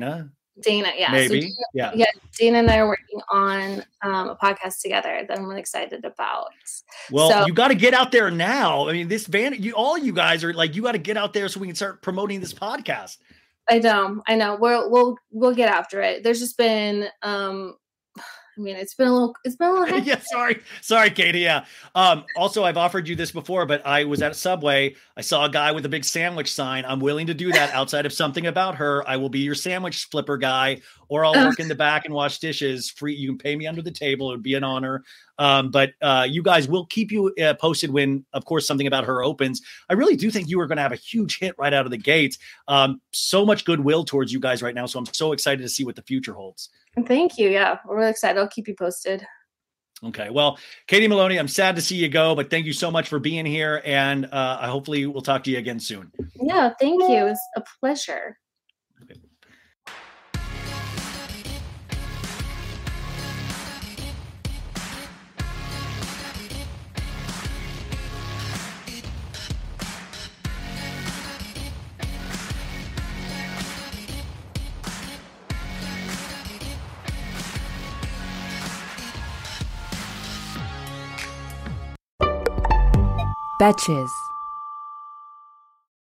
Dana, yeah. Maybe. So Dana, yeah. Yeah. Dana and I are working on um, a podcast together that I'm really excited about. Well, so, you got to get out there now. I mean, this band, you, all you guys are like, you got to get out there so we can start promoting this podcast. I know, I know. We'll, we'll, we'll get after it. There's just been, um, I mean, it's been a little, it's been a little hectic. yeah, sorry. Sorry, Katie. Yeah. Um, also, I've offered you this before, but I was at Subway. I saw a guy with a big sandwich sign. I'm willing to do that outside of Something About Her. I will be your sandwich flipper guy, or I'll work in the back and wash dishes. Free. You can pay me under the table. It would be an honor. Um, but uh, you guys will keep you uh, posted when, of course, Something About Her opens. I really do think you are going to have a huge hit right out of the gate. Um, so much goodwill towards you guys right now. So I'm so excited to see what the future holds. Thank you. Yeah, we're really excited. I'll keep you posted. Okay. Well, Katie Maloney, I'm sad to see you go, but thank you so much for being here. And uh, I hopefully we'll talk to you again soon. Yeah, thank you. It's a pleasure. Okay. Betches.